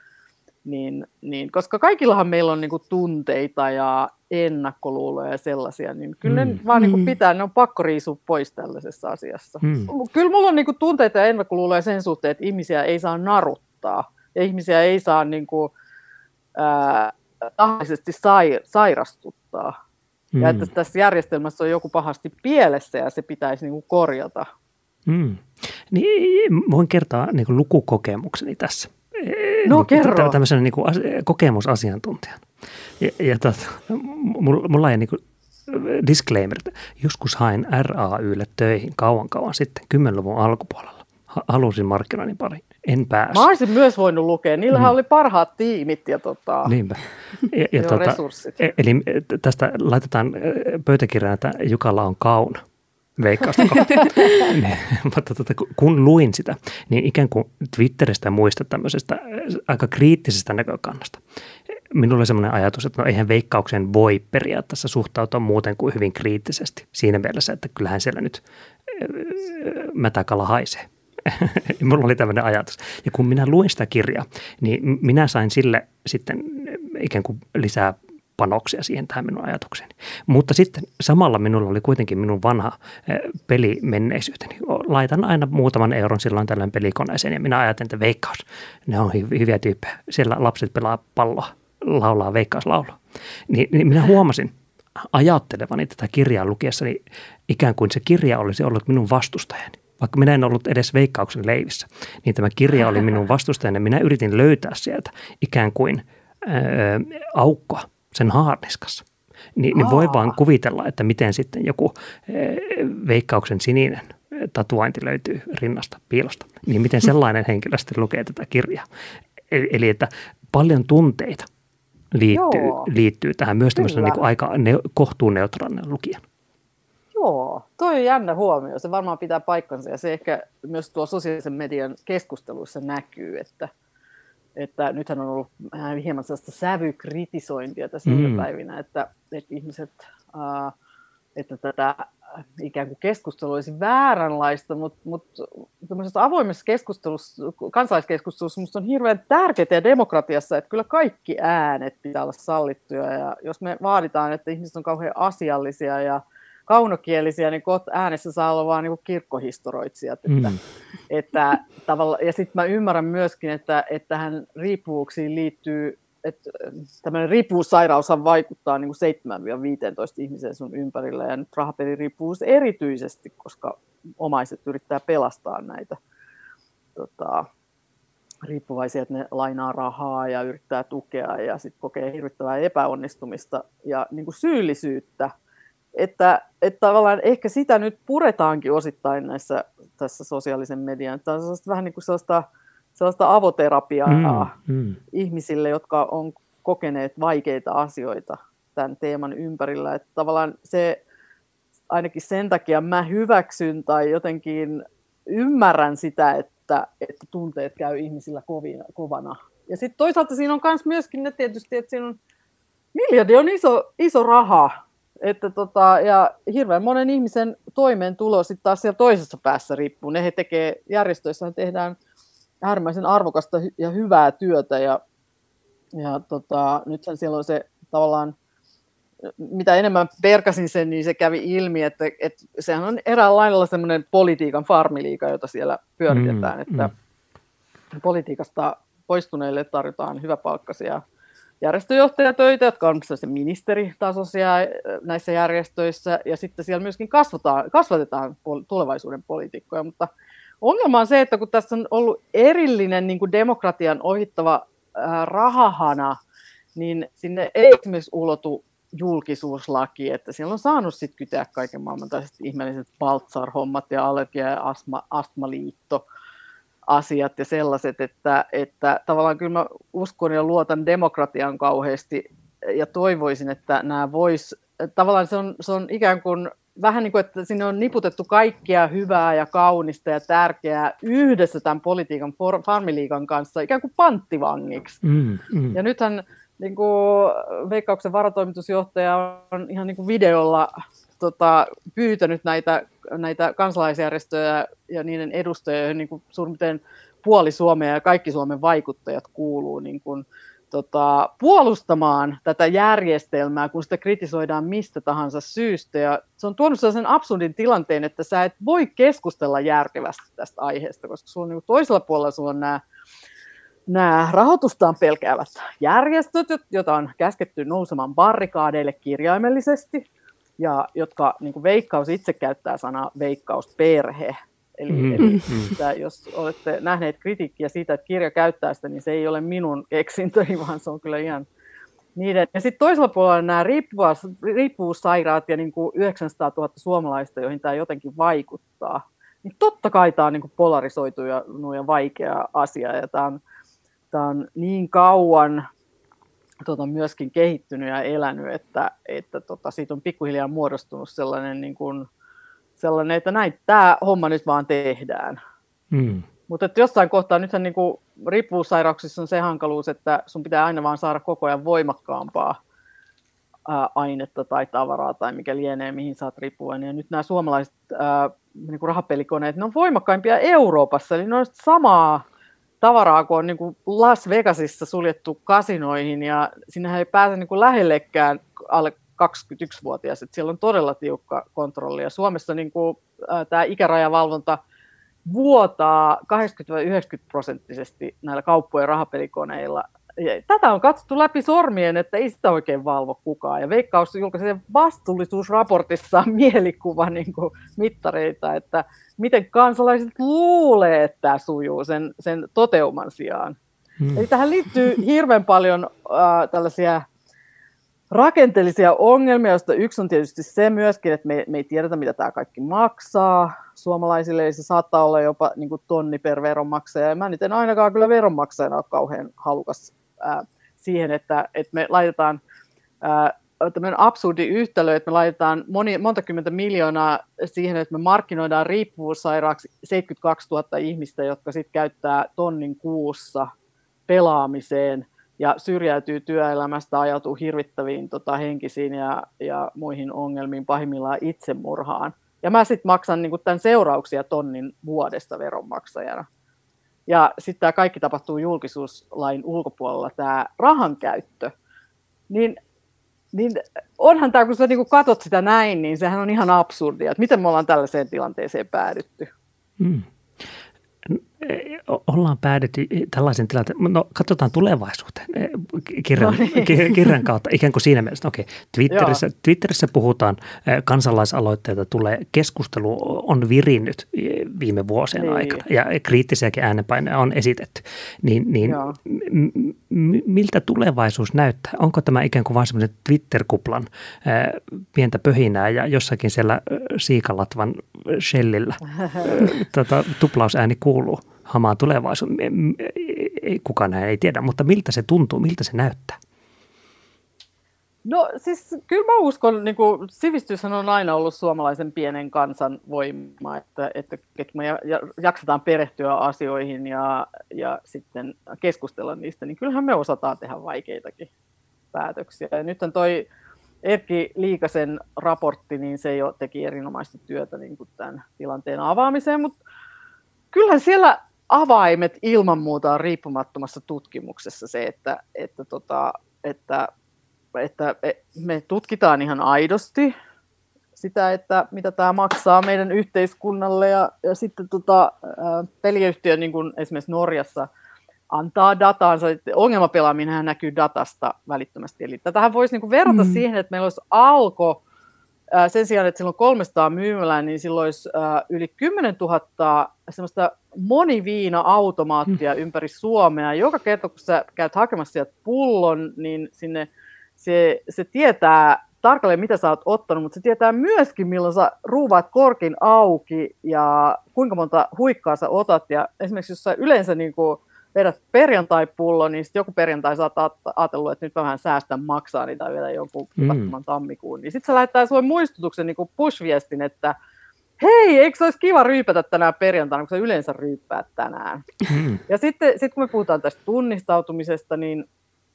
koska kaikillahan meillä on niinku tunteita ja ennakkoluuloja ja sellaisia, niin kyllä ne vaan niinku pitää, ne on pakko riisua pois tällaisessa asiassa. Kyllä mulla on niinku tunteita ja ennakkoluuloja sen suhteen, että ihmisiä ei saa naruttaa ja ihmisiä ei saa niinku, tahallisesti sairastuttaa. Ja että tässä järjestelmässä on joku pahasti pielessä ja se pitäisi niinku korjata. Niin, voin kertoa niinku lukukokemukseni tässä. No kerro. Tämmöisenä niinku kokemusasiantuntijana. Mulla ei niinku disclaimer, että joskus hain RAYlle töihin kauan sitten, 10-luvun alkupuolella. Halusin markkinoinnin pariin. En päässyt. Mä olisin myös voinut lukea. Niillähän oli parhaat tiimit ja Niinpä. Ja resurssit. Eli tästä laitetaan pöytäkirjaan, että Jukalla on kauna Veikkausta kohtaan. Mutta kun luin sitä, niin ikään kuin Twitteristä muista tämmöisestä aika kriittisestä näkökannasta. Minulla oli semmoinen ajatus, että no eihän Veikkaukseen voi periaatteessa suhtautua muuten kuin hyvin kriittisesti. Siinä mielessä, että kyllähän siellä nyt mätäkala haisee. Mulla oli tämmöinen ajatus. Ja kun minä luin sitä kirjaa, niin minä sain sille sitten ikään kuin lisää panoksia siihen tähän minun ajatukseni. Mutta sitten samalla minulla oli kuitenkin minun vanha pelimenneisyyteni. Laitan aina muutaman euron silloin tällöin pelikoneeseen ja minä ajattelen, että Veikkaus, ne on hyviä tyyppejä. Siellä lapset pelaa palloa, laulaa Veikkauslaulua. Niin minä huomasin ajattelevani tätä kirjaa lukiessani ikään kuin se kirja olisi ollut minun vastustajani. Vaikka minä en ollut edes Veikkauksen leivissä, niin tämä kirja oli minun vastustajani. Minä yritin löytää sieltä ikään kuin aukkoa sen haarniskassa. Niin voi vaan kuvitella, että miten sitten joku Veikkauksen sininen tatuointi löytyy rinnasta piilosta. Niin miten sellainen henkilö sitten lukee tätä kirjaa. Eli että paljon tunteita liittyy tähän myös tämmöisen niin kuin aika kohtuuneutraalinen lukijan. Joo, toi on jännä huomio. Se varmaan pitää paikkansa ja se ehkä myös tuo sosiaalisen median keskusteluissa näkyy, että nythän on ollut hieman sellaista sävykritisointia tässä päivinä, että ihmiset, että tätä ikään kuin keskustelu olisi vääränlaista, mutta tämmöisessä avoimessa keskustelussa, kansalaiskeskustelussa minusta on hirveän tärkeää ja demokratiassa, että kyllä kaikki äänet pitää olla sallittuja ja jos me vaaditaan, että ihmiset on kauhean asiallisia ja kaunokielisiä, niin äänessä saa olla vaan niin kirkkohistoroitsijat. Ja sitten mä ymmärrän myöskin, että tähän riippuvuuksiin liittyy, että tämmöinen riippuvuussairaushan vaikuttaa niin 7-15 ihmiseen sun ympärillä, ja nyt rahapeliriippuvuus erityisesti, koska omaiset yrittää pelastaa näitä riippuvaisia, että ne lainaa rahaa ja yrittää tukea ja sitten kokee hirvittävää epäonnistumista ja niin kuin syyllisyyttä. Että tavallaan ehkä sitä nyt puretaankin osittain tässä sosiaalisen median. Tämä on vähän niin kuin sellaista avoterapiaa ihmisille, jotka on kokeneet vaikeita asioita tämän teeman ympärillä. Että tavallaan se ainakin sen takia mä hyväksyn tai jotenkin ymmärrän sitä, että tunteet käy ihmisillä kovana. Ja sitten toisaalta siinä on myöskin ne tietysti, että siinä on miljardi on iso raha. Ja hirveän monen ihmisen toimeentulo sitten taas siellä toisessa päässä riippuu. Järjestöissä tehdään äärimmäisen arvokasta ja hyvää työtä. Ja nythän siellä on se tavallaan, mitä enemmän perkasin sen, niin se kävi ilmi, että sehän on eräänlailla semmoinen politiikan farmiliiga, jota siellä pyöritetään. Että politiikasta poistuneille tarjotaan hyväpalkkaisia järjestöjohtajatöitä, jotka on ministeritasoisia näissä järjestöissä, ja sitten siellä myöskin kasvatetaan tulevaisuuden poliitikkoja, mutta ongelma on se, että kun tässä on ollut erillinen niin kuin demokratian ohittava rahahana, niin sinne ei esimerkiksi ulotu julkisuuslaki, että siellä on saanut sitten kyteä kaiken maailman tällaiset ihmeelliset Baltzar-hommat ja allergia- ja astmaliitto asiat ja sellaiset, että tavallaan kyllä mä uskon ja luotan demokratian kauheasti ja toivoisin, että nämä tavallaan se on ikään kuin vähän niin kuin, että sinne on niputettu kaikkea hyvää ja kaunista ja tärkeää yhdessä tämän politiikan farmiliigan kanssa ikään kuin panttivangiksi. Ja nythän niin kuin Veikkauksen varatoimitusjohtaja on ihan niin kuin videolla pyytänyt näitä kansalaisjärjestöjä ja niiden edustajia, joihin niin kuin suurin piirtein puoli Suomea ja kaikki Suomen vaikuttajat kuuluu niin kuin, puolustamaan tätä järjestelmää, kun sitä kritisoidaan mistä tahansa syystä. Ja se on tuonut sellaisen absurdin tilanteen, että sä et voi keskustella järkevästi tästä aiheesta, koska sulla on niin kuin toisella puolella sulla on nämä rahoitustaan pelkäävät järjestöt, joita on käsketty nousemaan barrikaadeille kirjaimellisesti, ja jotka niin kuin Veikkaus itse käyttää sanaa veikkausperhe. Eli jos olette nähneet kritiikkiä siitä, että kirja käyttää sitä, niin se ei ole minun keksintöni, vaan se on kyllä ihan niiden. Ja sitten toisella puolella nämä riippuvuussairaat ja niin kuin 900 000 suomalaista, joihin tämä jotenkin vaikuttaa. Niin totta kai tämä on niin kuin polarisoitu ja vaikea asia, ja tämä on niin kauan myöskin kehittynyt ja elänyt, että siitä on pikkuhiljaa muodostunut sellainen, että tämä homma nyt vaan tehdään. Mutta jossain kohtaa, nythän niin kuin riippuvuussairauksissa on se hankaluus, että sun pitää aina vaan saada koko ajan voimakkaampaa ainetta tai tavaraa tai mikä lienee, mihin sä oot riippuvainen. Ja nyt nämä suomalaiset niin kuin rahapelikoneet, ne on voimakkaimpia Euroopassa, eli ne on samaa tavaraa, kun on niin kuin Las Vegasissa suljettu kasinoihin, ja sinnehän ei pääse niin kuin lähellekään alle 21-vuotias, että siellä on todella tiukka kontrolli, ja Suomessa niin kuin, tämä ikärajavalvonta vuotaa 80-90% näillä kauppojen rahapelikoneilla. Ja tätä on katsottu läpi sormien, että ei sitä oikein valvo kukaan, ja Veikkaus julkaisi vastuullisuusraportissaan mielikuva niin kuin mittareita, että miten kansalaiset luulee, että tämä sujuu sen toteuman sijaan. Eli tähän liittyy hirveän paljon tällaisia rakenteellisia ongelmia, joista yksi on tietysti se myöskin, että me ei tiedetä, mitä tämä kaikki maksaa suomalaisille, eli se saattaa olla jopa niin kuin tonni per veronmaksaja, ja mä nyt en ainakaan kyllä veronmaksajana ole kauhean halukas siihen, että me laitetaan tämmöinen absurdi yhtälö, että me laitetaan monta kymmentä miljoonaa siihen, että me markkinoidaan riippuvuussairaaksi 72 000 ihmistä, jotka sitten käyttää tonnin kuussa pelaamiseen ja syrjäytyy työelämästä, ajautuu hirvittäviin henkisiin ja muihin ongelmiin, pahimmillaan itsemurhaan. Ja mä sitten maksan niin kuin tämän seurauksia tonnin vuodesta veronmaksajana. Ja sitten tämä kaikki tapahtuu julkisuuslain ulkopuolella, tämä rahan käyttö. Niin onhan tämä, kun sä niin katsot sitä näin, niin sehän on ihan absurdia, että miten me ollaan tällaiseen tilanteeseen päädytty. Ollaan päädytty tällaisen tilanteen, no katsotaan tulevaisuuteen kirjan kautta, ikään kuin siinä mielessä, okei, Twitterissä puhutaan, kansalaisaloitteita tulee, keskustelu on virinnyt viime vuosien aikana ja kriittisiäkin äänenpaineja on esitetty, niin miltä tulevaisuus näyttää? Onko tämä ikään kuin vain semmoinen Twitter-kuplan pientä pöhinää ja jossakin siellä Siikalatvan shellillä tuplausääni kuuluu hamaan tulevaisuuteen? Kukaan ei tiedä, mutta miltä se tuntuu, miltä se näyttää? No siis kyllä mä uskon, niin kuin, sivistyshän on aina ollut suomalaisen pienen kansan voima, että me jaksetaan perehtyä asioihin ja sitten keskustella niistä, niin kyllähän me osataan tehdä vaikeitakin päätöksiä. Ja nyt toi Erkki Liikasen raportti, niin se jo teki erinomaista työtä niin kuin tämän tilanteen avaamiseen, mutta kyllähän siellä avaimet ilman muuta on riippumattomassa tutkimuksessa se, että me tutkitaan ihan aidosti sitä, että mitä tämä maksaa meidän yhteiskunnalle ja sitten peliyhtiö, niin kuin esimerkiksi Norjassa, antaa dataansa. Ongelmapelaaminen näkyy datasta välittömästi. Eli tätähän voisi niin kuin verrata siihen, että meillä olisi Alko, sen sijaan, että sillä on 300 myymälää, niin sillä olisi yli 10 000 semmoista moniviina-automaattia ympäri Suomea. Joka kerta, kun sä käyt hakemassa sieltä pullon, niin sinne se tietää tarkalleen, mitä sä oot ottanut, mutta se tietää myöskin, milloin sä ruuvaat korkin auki ja kuinka monta huikkaa sä otat. Ja esimerkiksi jos sä yleensä niin kuin vedät perjantai-pullon, niin sitten joku perjantai sä oot ajatellut, että nyt mä vähän säästän maksaa niitä vielä jonkun tapahtuman tammikuun. Niin sitten se lähettää sulle muistutuksen niin kuin push-viestin, että hei, eikö se olisi kiva ryypätä tänään perjantaina, kun sä yleensä ryyppäät tänään. Ja sitten kun me puhutaan tästä tunnistautumisesta, niin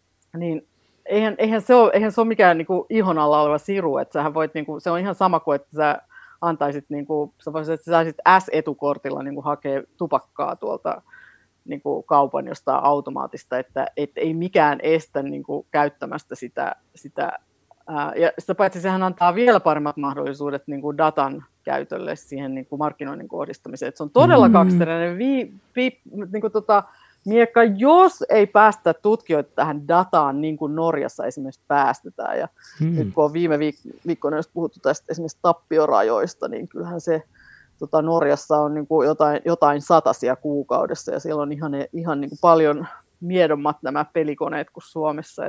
eihän se ole mikään niin kuin ihon alla oleva siru, että sähän voit, niin kuin, se on ihan sama kuin, että sä antaisit, niin kuin, sä saisit S-etukortilla niin kuin hakea tupakkaa tuolta niin kuin kaupan jostain automaatista, että ei mikään estä niin kuin käyttämästä sitä. Ja sitä paitsi sehän antaa vielä paremmat mahdollisuudet niin kuin datan käytölle siihen niin kuin markkinoinnin kohdistamiseen. Että se on todella kaksiteräinen niin kuin miekka, jos ei päästä tutkijoita tähän dataan, niin kuin Norjassa esimerkiksi päästetään. Ja nyt kun on viime viikkoina puhuttu tästä esimerkiksi tappiorajoista, niin kyllähän se Norjassa on niin kuin jotain satasia kuukaudessa, ja siellä on ihan niin kuin paljon miedommat nämä pelikoneet kuin Suomessa.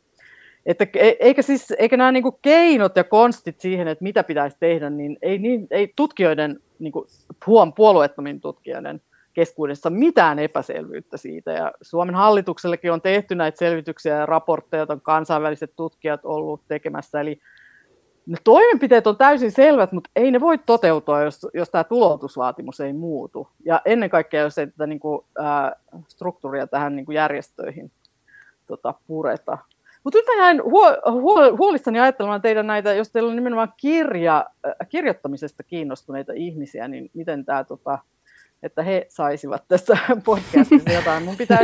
Eikä nämä niin kuin keinot ja konstit siihen, että mitä pitäisi tehdä, niin ei tutkijoiden, niin kuin puolueettomien tutkijoiden keskuudessa mitään epäselvyyttä siitä. Ja Suomen hallituksellekin on tehty näitä selvityksiä ja raportteja, joita on kansainväliset tutkijat ollut tekemässä. Eli ne toimenpiteet on täysin selvät, mutta ei ne voi toteutua, jos tämä tuloutusvaatimus ei muutu. Ja ennen kaikkea, jos ei tätä niin kuin, struktuuria tähän niin kuin järjestöihin pureta. Mutta nyt mä jäin huolissani ajattelemaan teidän näitä, jos teillä on nimenomaan kirjoittamisesta kiinnostuneita ihmisiä, niin miten tämä, että he saisivat tässä podcastissa jotain. Mun pitää,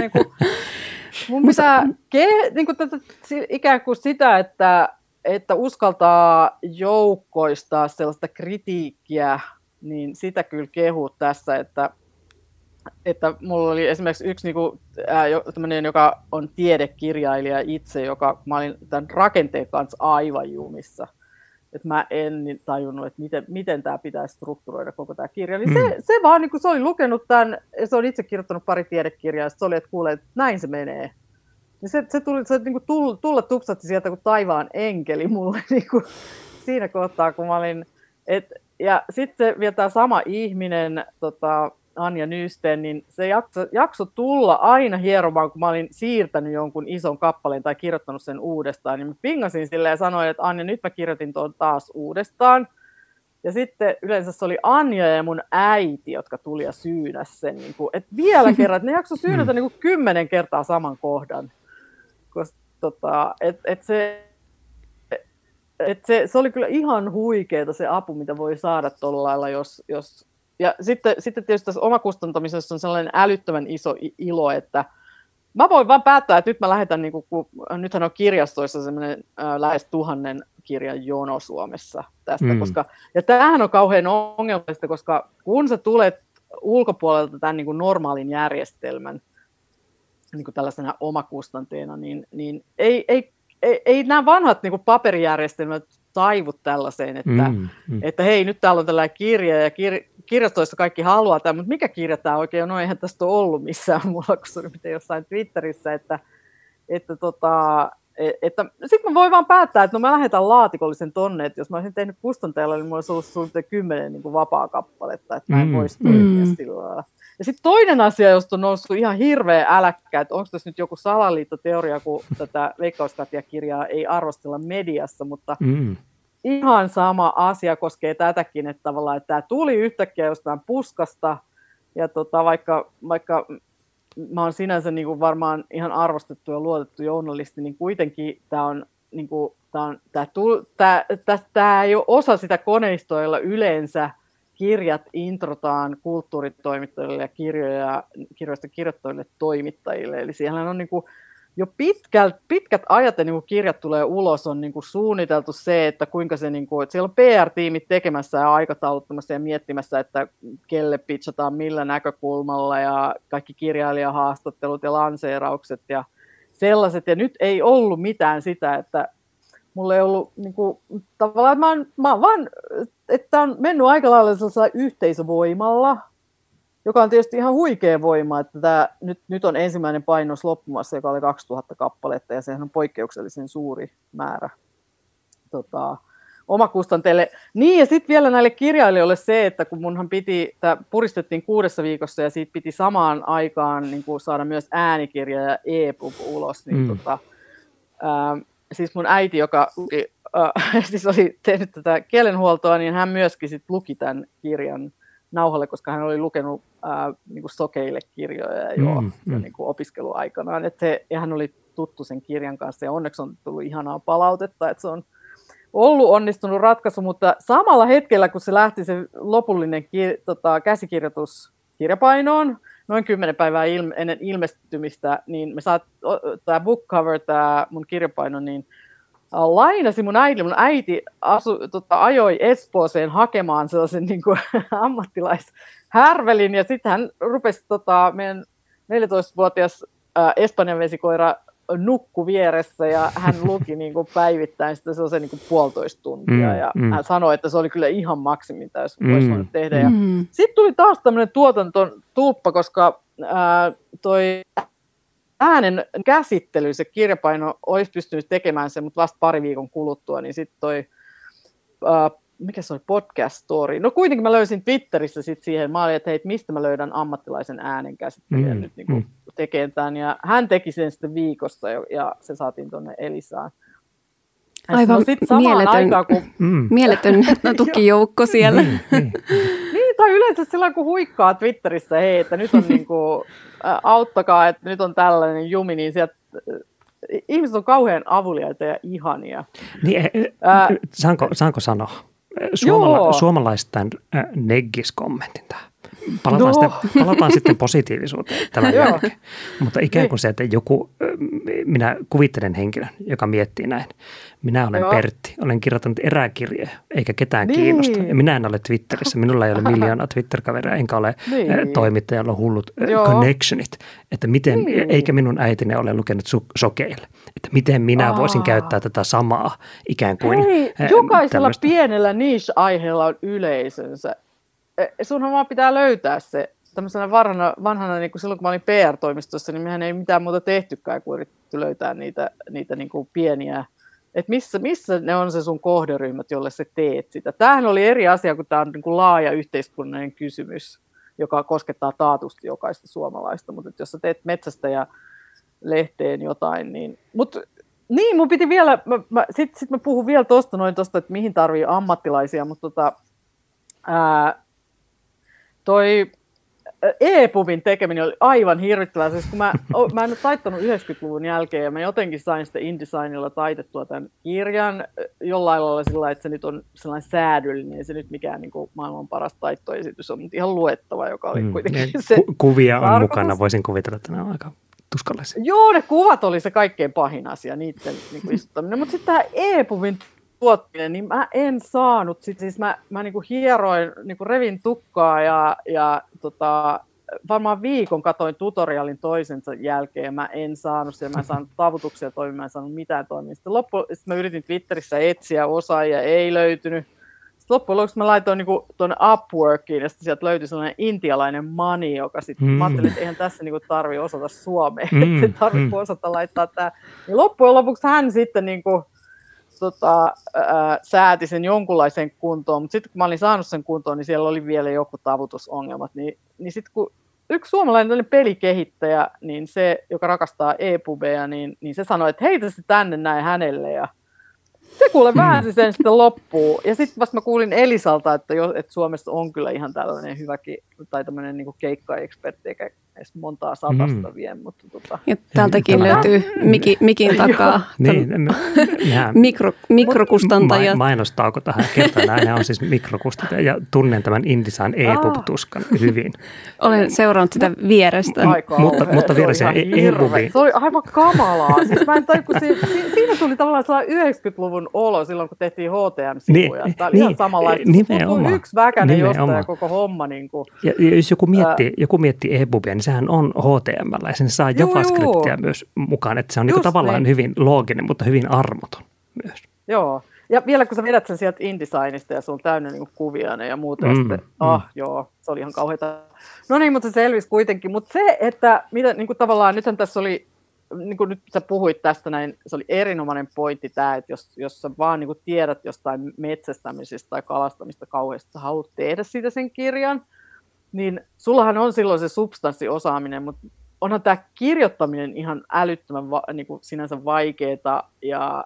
tätä, ikään kuin sitä, että uskaltaa joukkoistaa sellaista kritiikkiä, niin sitä kyllä kehuu tässä, että mulla oli esimerkiksi yksi joka on tiedekirjailija itse, mä olin tämän rakenteen kanssa aivan jumissa. Että mä en tajunnut, että miten tämä pitäisi strukturoida koko tämä kirja. Niin se vaan, niin kun se oli lukenut tämän, ja se oli itse kirjoittanut pari tiedekirjaa, ja se oli, että kuulee, että näin se menee. Niin se niin kuin tulla tupsatti sieltä kuin taivaan enkeli mulle niin kuin siinä kohtaa, kun mä olin. Ja sitten vielä tämä sama ihminen, Anja Nysteen, niin se jakso tulla aina hieromaan, kun mä olin siirtänyt jonkun ison kappaleen tai kirjoittanut sen uudestaan, niin mä pingasin silleen ja sanoin, että Anja, nyt mä kirjoitin tuon taas uudestaan. Ja sitten yleensä se oli Anja ja mun äiti, jotka tuli ja syynäs sen, niin kuin, että vielä kerran, että ne jakso syynätä niin kuin 10 kertaa saman kohdan. Se oli kyllä ihan huikeeta se apu, mitä voi saada tuolla lailla, jos ja sitten tietysti tässä omakustantamisessa on sellainen älyttömän iso ilo, että mä voin vaan päättää, että nyt mä lähetän, niin kun nythän on kirjastoissa semmoinen lähes 1000 kirjan jono Suomessa tästä, ja tämähän on kauhean ongelmallista, koska kun sä tulet ulkopuolelta tämän niin kuin normaalin järjestelmän niin kuin tällaisena omakustanteena, niin ei nämä vanhat niin kuin paperijärjestelmät taivut tällaiseen, että hei, nyt täällä on tällainen kirja ja kirjastoissa kaikki haluaa tämän, mutta mikä kirja tämä oikein on? No eihän tästä ole ollut missään mulla, kun se oli jossain Twitterissä, Sitten mä voin vaan päättää, että no mä lähetän laatikollisen tonne, että jos mä olisin tehnyt kustantajalla, niin mulla olisi ollut suunnilleen 10 niin kuin vapaa kappaletta, että mä en voisi toimia sillä lailla. Ja sitten toinen asia, josta on noussut ihan hirveä äläkkä, että onko tässä nyt joku salaliittoteoria, kun tätä Veikkaus-Katja-kirjaa ei arvostella mediassa, mutta ihan sama asia koskee tätäkin, että tavallaan että tämä tuli yhtäkkiä jostain puskasta, ja vaikka mä oon sinänsä niin kuin varmaan ihan arvostettu ja luotettu journalisti, niin kuitenkin tämä ei ole osa sitä koneistoa, jolla yleensä kirjat introtaan kulttuuritoimittajille ja kirjoista kirjoittajille toimittajille. Eli siellä on niin kuin jo pitkät ajat, niin kun kirjat tulee ulos, on niin kuin suunniteltu se, että kuinka se, niin kuin, että siellä on PR-tiimit tekemässä ja aikatauluttamassa ja miettimässä, että kelle pitchataan millä näkökulmalla ja kaikki kirjailijahaastattelut ja lanseeraukset ja sellaiset. Ja nyt ei ollut mitään sitä, että mulla ei ollut niin kuin, tavallaan, että tämä on mennyt aika lailla sellaisella yhteisövoimalla, joka on tietysti ihan huikea voima, että tämä, nyt on ensimmäinen painos loppumassa, joka oli 2000 kappaletta, ja sehän on poikkeuksellisen suuri määrä omakustanteille. Niin, ja sitten vielä näille kirjailijoille se, että kun munhan tämä puristettiin 6 viikossa, ja siitä piti samaan aikaan niin kuin saada myös äänikirja ja e-book ulos, niin siis mun äiti, joka siis oli tehnyt tätä kielenhuoltoa, niin hän myöskin sit luki tämän kirjan nauhalle, koska hän oli lukenut niin kuin sokeille kirjoja jo niin kuin opiskeluaikanaan. Ja hän oli tuttu sen kirjan kanssa ja onneksi on tullut ihanaa palautetta, että se on ollut onnistunut ratkaisu, mutta samalla hetkellä, kun se lähti se lopullinen käsikirjoitus kirjapainoon, noin 10 päivää ennen ilmestymistä, niin tämä book cover, tämä mun kirjapaino, niin lainasi mun äiti ajoi Espooseen hakemaan sellaisen niin kuin ammattilaishärvelin, ja sitten hän rupesi meidän 14-vuotias espanjanvesikoira nukku vieressä, ja hän luki niin kuin päivittäin sitä sellaisen niin kuin 1,5 tuntia, ja hän sanoi, että se oli kyllä ihan maksimi, mitä jos voisi voinut tehdä. Ja sitten tuli taas tämmöinen tuotanton tulppa, koska toi äänen käsittely, se kirjapaino olisi pystynyt tekemään sen, mutta vasta 2 viikon kuluttua, niin sitten toi, mikä se oli, podcast story. No kuitenkin mä löysin Twitterissä sitten siihen, mä olin, että hei, mistä mä löydän ammattilaisen äänen käsittelijän nyt niin kuin tekemään tämän, ja hän teki sen sitten viikossa, ja se saatiin tuonne Elisaan. Aivan mieletön tukijoukko siellä. Niin, tai yleensä silloin, kun huikkaa Twitterissä, hei, että nyt on niinku, auttakaa, että nyt on tällainen jumi, niin sieltä ihmiset on kauhean avuliaita ja ihania. Niin, saanko sanoa? Suomalaisten neggis-kommentin tähän. Palataan sitten positiivisuuteen tämän jälkeen. Mutta ikään kuin se, että minä kuvittelen henkilön, joka miettii näin. Minä olen Pertti, olen kirjoittanut eräkirjeen, eikä ketään kiinnosta. Ja minä en ole Twitterissä, minulla ei ole miljoonaa Twitter-kaveria, enkä ole toimittajalla hullut connectionit. Että miten, eikä minun äitini ole lukenut sokeille. Että miten minä voisin käyttää tätä samaa ikään kuin. Jokaisella pienellä niche-aiheella on yleisönsä. Sunhan vaan pitää löytää se tämmöisenä vanhana niin kuin silloin, kun mä olin PR-toimistossa, niin mehän ei mitään muuta tehtykään, kun yritetty löytää niitä niin kuin pieniä, että missä ne on se sun kohderyhmät, jolle sä teet sitä. Tämähän oli eri asia, kun tämä on niin kuin laaja yhteiskunnallinen kysymys, joka koskettaa taatusti jokaista suomalaista, mutta jos sä teet metsästä ja lehteen jotain, niin... Niin, mun piti vielä, sit mä puhun vielä tosta, että mihin tarvii ammattilaisia, mutta toi e-pubin tekeminen oli aivan hirvittävää, siis kun mä en ole taittanut 90-luvun jälkeen, ja mä jotenkin sain sitä InDesignilla taitettua tämän kirjan jollain lailla sillä, että se nyt on sellainen säädyllinen, ei se nyt mikään niin kuin maailman paras taittoesitys on, mutta ihan luettava, joka oli kuitenkin se kuvia on tarkoitus. Mukana, voisin kuvitella, että ne on aika tuskallisia. Joo, ne kuvat oli se kaikkein pahin asia, niiden niin kuin istuttaminen, mutta sitten tämä e-pubin tuottaminen, niin mä en saanut, siis mä niinku hieroin, niinku revin tukkaa ja varmaan viikon katoin tutorialin toisensa jälkeen, mä en saanut siellä, mä en saanut tavutuksia toimimaan, mä en saanut mitään toimia. Sitten mä yritin Twitterissä etsiä osaajia, ei löytynyt. Sitten loppujen lopuksi mä laitoin niinku tuonne Upworkiin, ja sieltä löytyi sellainen intialainen mani, joka sitten, mä ajattelin, että eihän tässä niinku tarvitse osata suomea, että tarvitse osata laittaa tämä. Niin loppujen lopuksi hän sitten niinku, sääti sen jonkunlaisen kuntoon, mutta sitten kun mä olin saanut sen kuntoon, niin siellä oli vielä joku tavutusongelmat, niin sitten kun yksi suomalainen pelikehittäjä, niin se, joka rakastaa e-pubeja, niin se sanoi, että heitä se tänne näin hänelle, ja se kuule väänsi sen sitten loppuun. Ja sitten vasta mä kuulin Elisalta, että Suomessa on kyllä ihan tällainen hyväkin, tai tämmöinen niin keikka-ekspertti, eikä edes montaa satasta vie. Mutta ja täältäkin löytyy mikin takaa mikrokustantajat. Mainostaako tähän kertaan? Nämä on siis mikrokustantajat, ja tunnen tämän InDesign e-pub-tuskan hyvin. Olen seurannut sitä vierestä. Mutta vielä se e-pubi. Se oli aivan kamalaa. Siis mä en tajua, kun siinä tuli tavallaan sellainen 90-luvun olo silloin, kun tehtiin HTM-sivuja. Tämä oli ihan samanlaista. Nimenomaan. Yksi väkänen jostain ja koko homma. Niin kuin, ja jos joku miettii e-pubia, niin sehän on HTML ja sen saa JavaScriptia myös mukaan. Että se on niin tavallaan hyvin looginen, mutta hyvin armoton myös. Joo. Ja vielä kun sä vedät sen sieltä InDesignista ja se on täynnä niin kuvia ja muuta. Joo, se oli ihan kauheata. No niin, mutta se selvisi kuitenkin. Mutta se, että mitä, niin kuin tavallaan, nythän tässä oli, niin kuin nyt sä puhuit tästä näin, se oli erinomainen pointti tämä, että jos sä vaan niin kuin tiedät jostain metsästämisestä tai kalastamista kauheasti, sä haluat tehdä siitä sen kirjan, niin sullahan on silloin se substanssiosaaminen, mutta onhan tämä kirjoittaminen ihan älyttömän niin kuin sinänsä vaikeaa, ja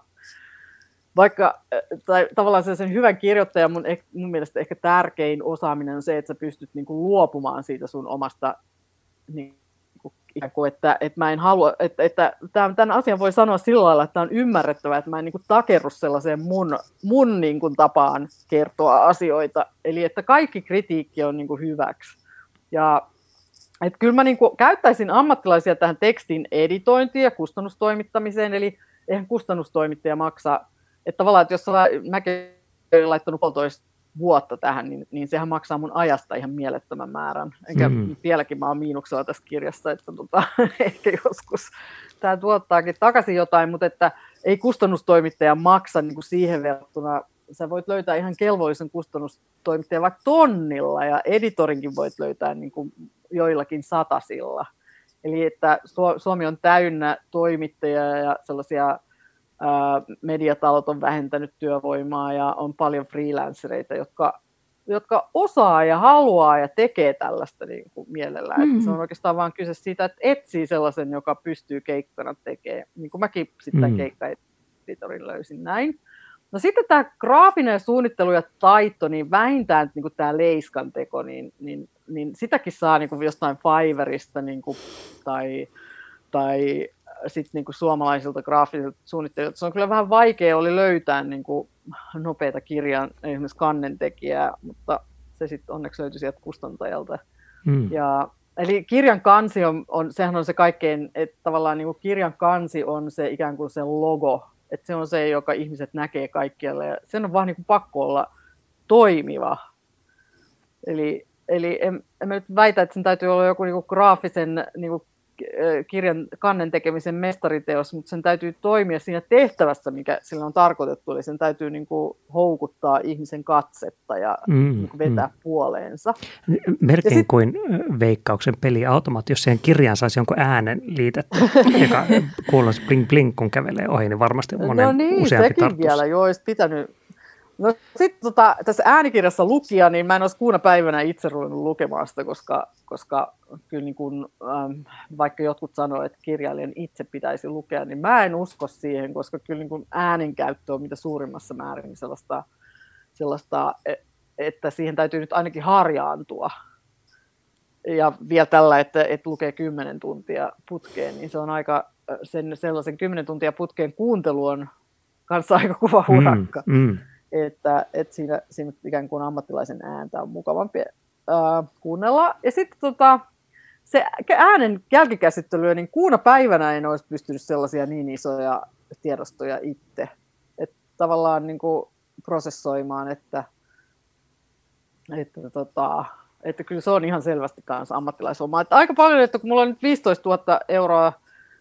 vaikka tai tavallaan sen hyvän kirjoittajan mun mielestä ehkä tärkein osaaminen on se, että sä pystyt niin kuin luopumaan siitä sun omasta, niin kuin, että mä en halua, että tämän asian voi sanoa sillä lailla, että on ymmärrettävää, että mä en niin kuin takerru sellaiseen mun niin kuin tapaan kertoa asioita, eli että kaikki kritiikki on niin kuin hyväksi. Ja että kyllä mä niin kuin käyttäisin ammattilaisia tähän tekstin editointiin ja kustannustoimittamiseen, eli eihän kustannustoimittaja maksa, että tavallaan, että jos mäkin olen laittanut 1,5 vuotta tähän, niin sehän maksaa mun ajasta ihan mielettömän määrän. Enkä vieläkin mä oon miinuksella tässä kirjassa, että ehkä joskus tämä tuottaakin takaisin jotain, mutta että ei kustannustoimittaja maksa niin kuin siihen verrattuna. Sä voit löytää ihan kelvollisen kustannustoimittajan vaikka tonnilla, ja editorinkin voit löytää niin kuin joillakin satasilla. Eli että Suomi on täynnä toimittajia ja sellaisia mediatalot on vähentänyt työvoimaa ja on paljon freelancereita, jotka osaa ja haluaa ja tekee tällaista niin kuin mielellään. Että se on oikeastaan vaan kyse siitä, että etsii sellaisen, joka pystyy keikkana tekemään. Niin kuin mäkin sitten keikka-editorin löysin näin. No sitten tämä graafinen suunnittelu ja taito, niin vähintään niin kuin tämä leiskanteko, niin sitäkin saa niin kuin jostain Fiverrista niin kuin, tai sitten niin kuin suomalaisilta graafisilta suunnittelijoilta. Se on kyllä vähän vaikea oli löytää niin kuin nopeata kirjan, esimerkiksi kannentekijää, mutta se sitten onneksi löytyi sieltä kustantajalta. Eli kirjan kansi sehän on se kaikkein, että tavallaan niin kuin kirjan kansi on se ikään kuin se logo, että se on se, joka ihmiset näkee kaikkialle, ja sen on vaan niin kuin pakko olla toimiva. Eli en mä nyt väitä, että sen täytyy olla joku niin kuin graafisen niin kuin kirjan kannen tekemisen mestariteos, mutta sen täytyy toimia siinä tehtävässä, mikä sillä on tarkoitettu, eli sen täytyy niin kuin houkuttaa ihmisen katsetta ja niin kuin vetää puoleensa. Melkein kuin Veikkauksen peliautomaatti, jos siihen kirjaan saisi jonkun äänen liitetty, joka kuuloisi bling bling, kun kävelee ohi, niin varmasti monen useampi tarttuisi. Sekin vielä, joo, olisi pitänyt. No sitten tässä äänikirjassa lukija, niin mä en olisi kuuna päivänä itse ruvennut lukemaan sitä, koska kyllä niin kuin, vaikka jotkut sanoo, että kirjailijan itse pitäisi lukea, niin mä en usko siihen, koska kyllä niin kuin äänenkäyttö on mitä suurimmassa määrin sellaista, että siihen täytyy nyt ainakin harjaantua. Ja vielä tällä, että lukee 10 tuntia putkeen, niin se on aika, sellaisen 10 tuntia putkeen kuuntelu on kanssa aika kova urakka. Että siinä ikään kuin ammattilaisen ääntä on mukavampi kuunnella. Ja sitten se äänen jälkikäsittelyä, niin kuuna päivänä en olisi pystynyt sellaisia niin isoja tiedostoja itse. Että tavallaan niin kuin prosessoimaan, että kyllä se on ihan selvästi kanssa ammattilaisoma. Että aika paljon, että kun mulla on nyt 15 000 euroa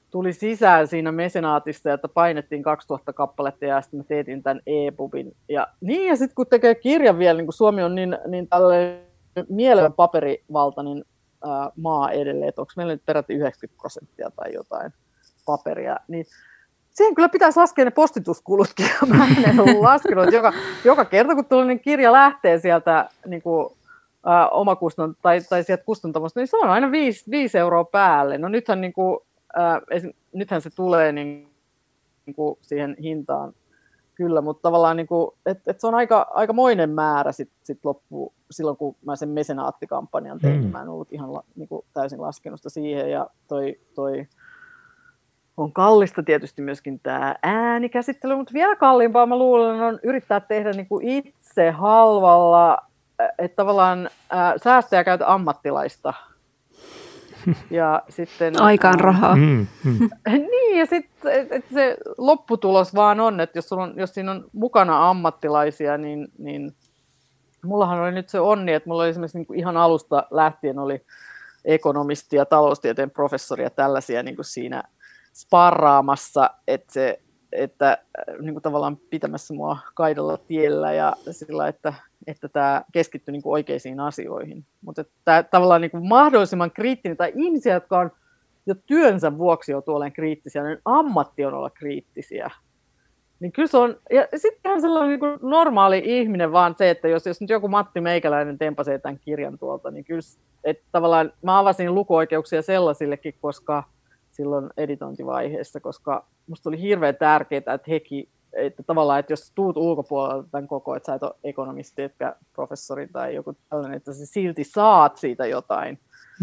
tuli sisään siinä mesenaatista, että painettiin 2000 kappaletta ja sitten mä teetin tämän e-pubin. Ja sitten kun tekee kirjan vielä, niin kun Suomi on niin tällainen mielevän paperivaltainen maa edelleen, että onko meillä nyt peräti 90% tai jotain paperia, niin siihen kyllä pitäisi laskea ne postituskulutkin. Mä en ollut laskenut, että joka kerta kun tuollainen kirja lähtee sieltä niin kuin, tai sieltä kustantamosta, niin se on aina 5 euroa päälle. No nythän, niin kuin, nythän se tulee niin kuin siihen hintaan kyllä, mutta tavallaan niin kuin, että se on aikamoinen määrä sit loppu silloin, kun mä sen mesenaattikampanjan tein, niin mä en ollut ihan niin kuin täysin laskenut sitä siihen, ja toi on kallista tietysti myöskin tämä äänikäsittely, mutta vielä kalliimpaa mä luulen on yrittää tehdä niin kuin itse halvalla, että tavallaan säästäjä käytä ammattilaista. Ja sitten, aikaan rahaa. Niin, ja sitten se lopputulos vaan on, että jos siinä on mukana ammattilaisia, niin mullahan oli nyt se onni, että mulla oli esimerkiksi niin kuin ihan alusta lähtien oli ekonomisti ja taloustieteen professori ja tällaisia niin kuin siinä sparraamassa, että niin kuin tavallaan pitämässä mua kaidalla tiellä ja sillä, että tämä keskittyy niin kuin oikeisiin asioihin. Mutta tämä tavallaan niin kuin mahdollisimman kriittinen, tai ihmisiä, jotka on jo työnsä vuoksi joutuu olemaan kriittisiä, niin ammatti on olla kriittisiä. Niin kyllä se on, ja sittenhän sellainen niin kuin normaali ihminen vaan se, että jos nyt joku Matti Meikäläinen tempasee tämän kirjan tuolta, niin kyllä että tavallaan mä avasin lukuoikeuksia sellaisillekin, koska silloin editointivaiheessa, koska musta oli hirveän tärkeää, että tavallaan, että jos tuut ulkopuolelta tämän koko, että sä et ole ekonomisti, etkä professori tai joku tällainen, että sä silti saat siitä jotain.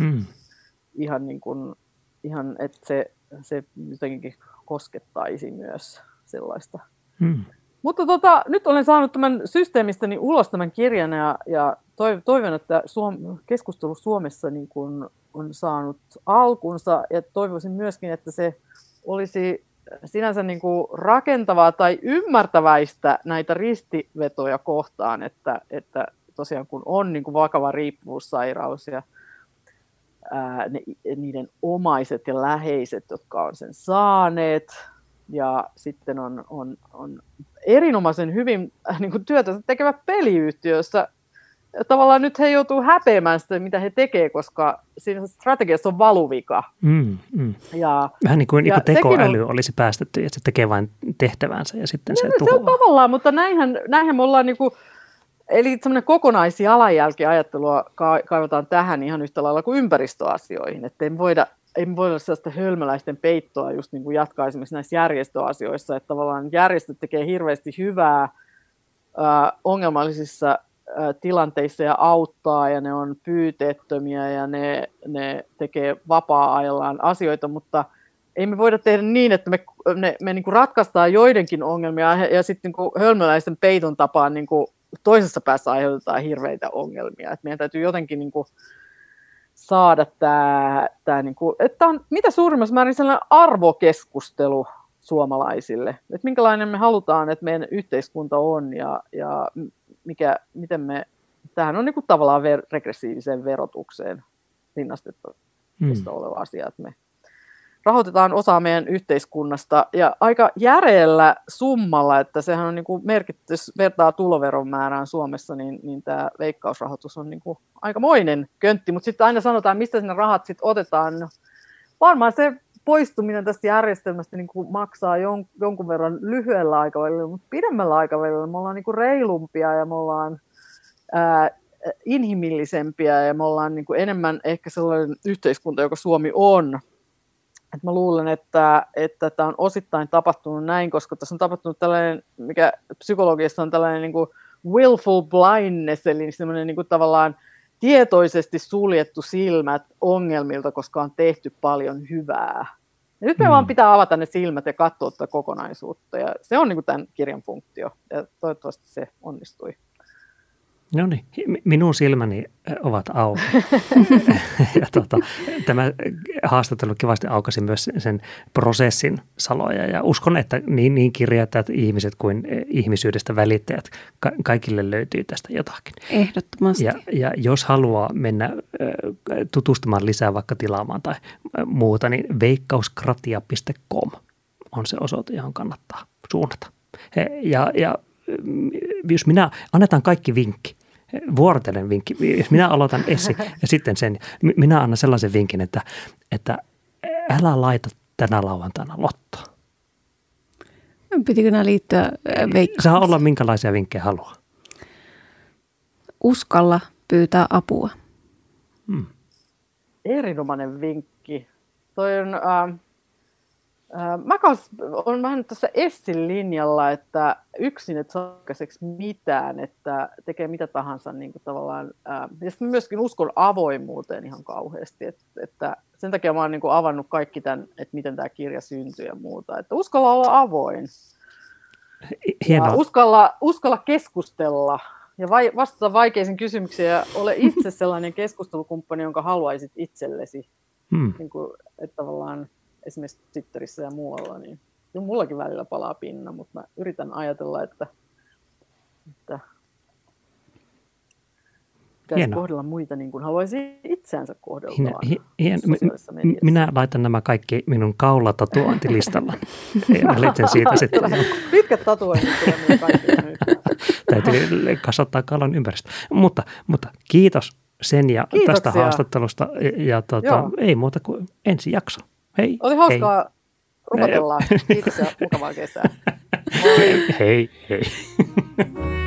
Ihan että se jotenkin koskettaisi myös sellaista. Mutta nyt olen saanut tämän systeemistäni ulos tämän kirjan ja toivon, että keskustelu Suomessa niin kuin on saanut alkunsa, ja toivoisin myöskin, että se olisi sinänsä niin kuin rakentavaa tai ymmärtäväistä näitä ristivetoja kohtaan, että tosiaan kun on niin kuin vakava riippuvuussairaus ja niiden omaiset ja läheiset, jotka on sen saaneet, ja sitten on erinomaisen hyvin niin kuin työtä tekevä peliyhtiö, jossa tavallaan nyt he joutuu häpeämään sitä, mitä he tekevät, koska siinä strategiassa on valuvika. Vähän niin kuin tekoäly olisi päästetty, että se tekee vain tehtävänsä ja sitten se tuhoaa. Se on tavallaan, mutta näinhän me ollaan, niin kuin, eli semmoinen kokonaisjalanjälkiajattelua kaivataan tähän ihan yhtä lailla kuin ympäristöasioihin, että ei voida sellaista hölmöläisten peittoa just niin kuin jatkaa esimerkiksi näissä järjestöasioissa, että tavallaan järjestöt tekee hirveästi hyvää ongelmallisissa tilanteissa ja auttaa, ja ne on pyyteettömiä ja ne tekee vapaa-ajallaan asioita, mutta ei me voida tehdä niin, että me niin kuin ratkaistaan joidenkin ongelmia ja sitten niin kuin hölmöläisten peiton tapaan niin kuin toisessa päässä aiheutetaan hirveitä ongelmia. Et meidän täytyy jotenkin niin kuin saada tämä niin kuin, että on mitä suurimmassa määrin sellainen arvokeskustelu suomalaisille, että minkälainen me halutaan, että meidän yhteiskunta on ja miten me, tämähän on niin kuin tavallaan regressiiviseen verotukseen rinnastettavissa oleva asia, että me rahoitetaan osa meidän yhteiskunnasta ja aika järeällä summalla, että sehän on niin kuin merkitty, jos vertaa tuloveron määrään Suomessa, niin tämä veikkausrahoitus on niin kuin aikamoinen köntti, mutta sitten aina sanotaan, mistä sinne rahat sitten otetaan. No, varmaan se poistuminen tästä järjestelmästä niin kuin maksaa jonkun verran lyhyellä aikavälillä, mutta pidemmällä aikavälillä me ollaan niin kuin reilumpia ja me ollaan inhimillisempiä ja me ollaan niin kuin enemmän ehkä sellainen yhteiskunta, joka Suomi on. Et mä luulen, että tämä on osittain tapahtunut näin, koska tässä on tapahtunut tällainen, mikä psykologiassa on tällainen niin kuin willful blindness, eli semmoinen niin kuin tavallaan tietoisesti suljettu silmät ongelmilta, koska on tehty paljon hyvää. Ja nyt me vaan pitää avata ne silmät ja katsoa tätä kokonaisuutta, ja se on niin kuin tämän kirjan funktio, ja toivottavasti se onnistui. No niin, minun silmäni ovat auki. Ja tämä haastattelu kivasti aukasi myös sen prosessin saloja ja uskon, että niin kirjoittajat ihmiset kuin ihmisyydestä välittäjät, kaikille löytyy tästä jotakin. Ehdottomasti. Ja jos haluaa mennä tutustumaan lisää, vaikka tilaamaan tai muuta, niin veikkauskratia.com on se osoite, johon kannattaa suunnata. Ja jos annetaan kaikki vinkki, vuorotellen vinkki. Jos minä aloitan Essi ja sitten sen, minä annan sellaisen vinkin, että älä laita tänä lauantaina lottoa. Pitikö nämä liittyä veikkaukseen? Saa olla minkälaisia vinkkejä haluaa. Uskalla pyytää apua. Erinomainen vinkki. Toi on, mä olen vähän tässä Essin linjalla, että yksin et saa aikaiseksi mitään, että tekee mitä tahansa niin kuin tavallaan. Ja sitten myöskin uskon avoimuuteen ihan kauheasti, että sen takia mä oon niin kuin avannut kaikki tämän, että miten tämä kirja syntyy ja muuta. Että uskalla olla avoin. Hienoa. Uskalla keskustella ja vastata vaikeisiin kysymyksiin ja ole itse sellainen keskustelukumppani, jonka haluaisit itsellesi. Niin kuin, että tavallaan esimerkiksi Twitterissä ja muualla, niin mullakin välillä palaa pinna, mutta mä yritän ajatella, että pitäisi kohdella muita niin kuin haluaisi itseänsä kohdellaan sosiaalisessa mediassa. Minä laitan nämä kaikki minun kaulatatuointilistalla. Valitsen siitä sitten. Pitkät tatuoinnit tulee kaikille nyt. Täytyy kasvattaa kaulan ympäristö. Mutta kiitos Senja tästä haastattelusta ja ei muuta kuin ensi jakso. Hei. Oli hauskaa rupatella. Kiitos ja mukavaa kesää. Hei.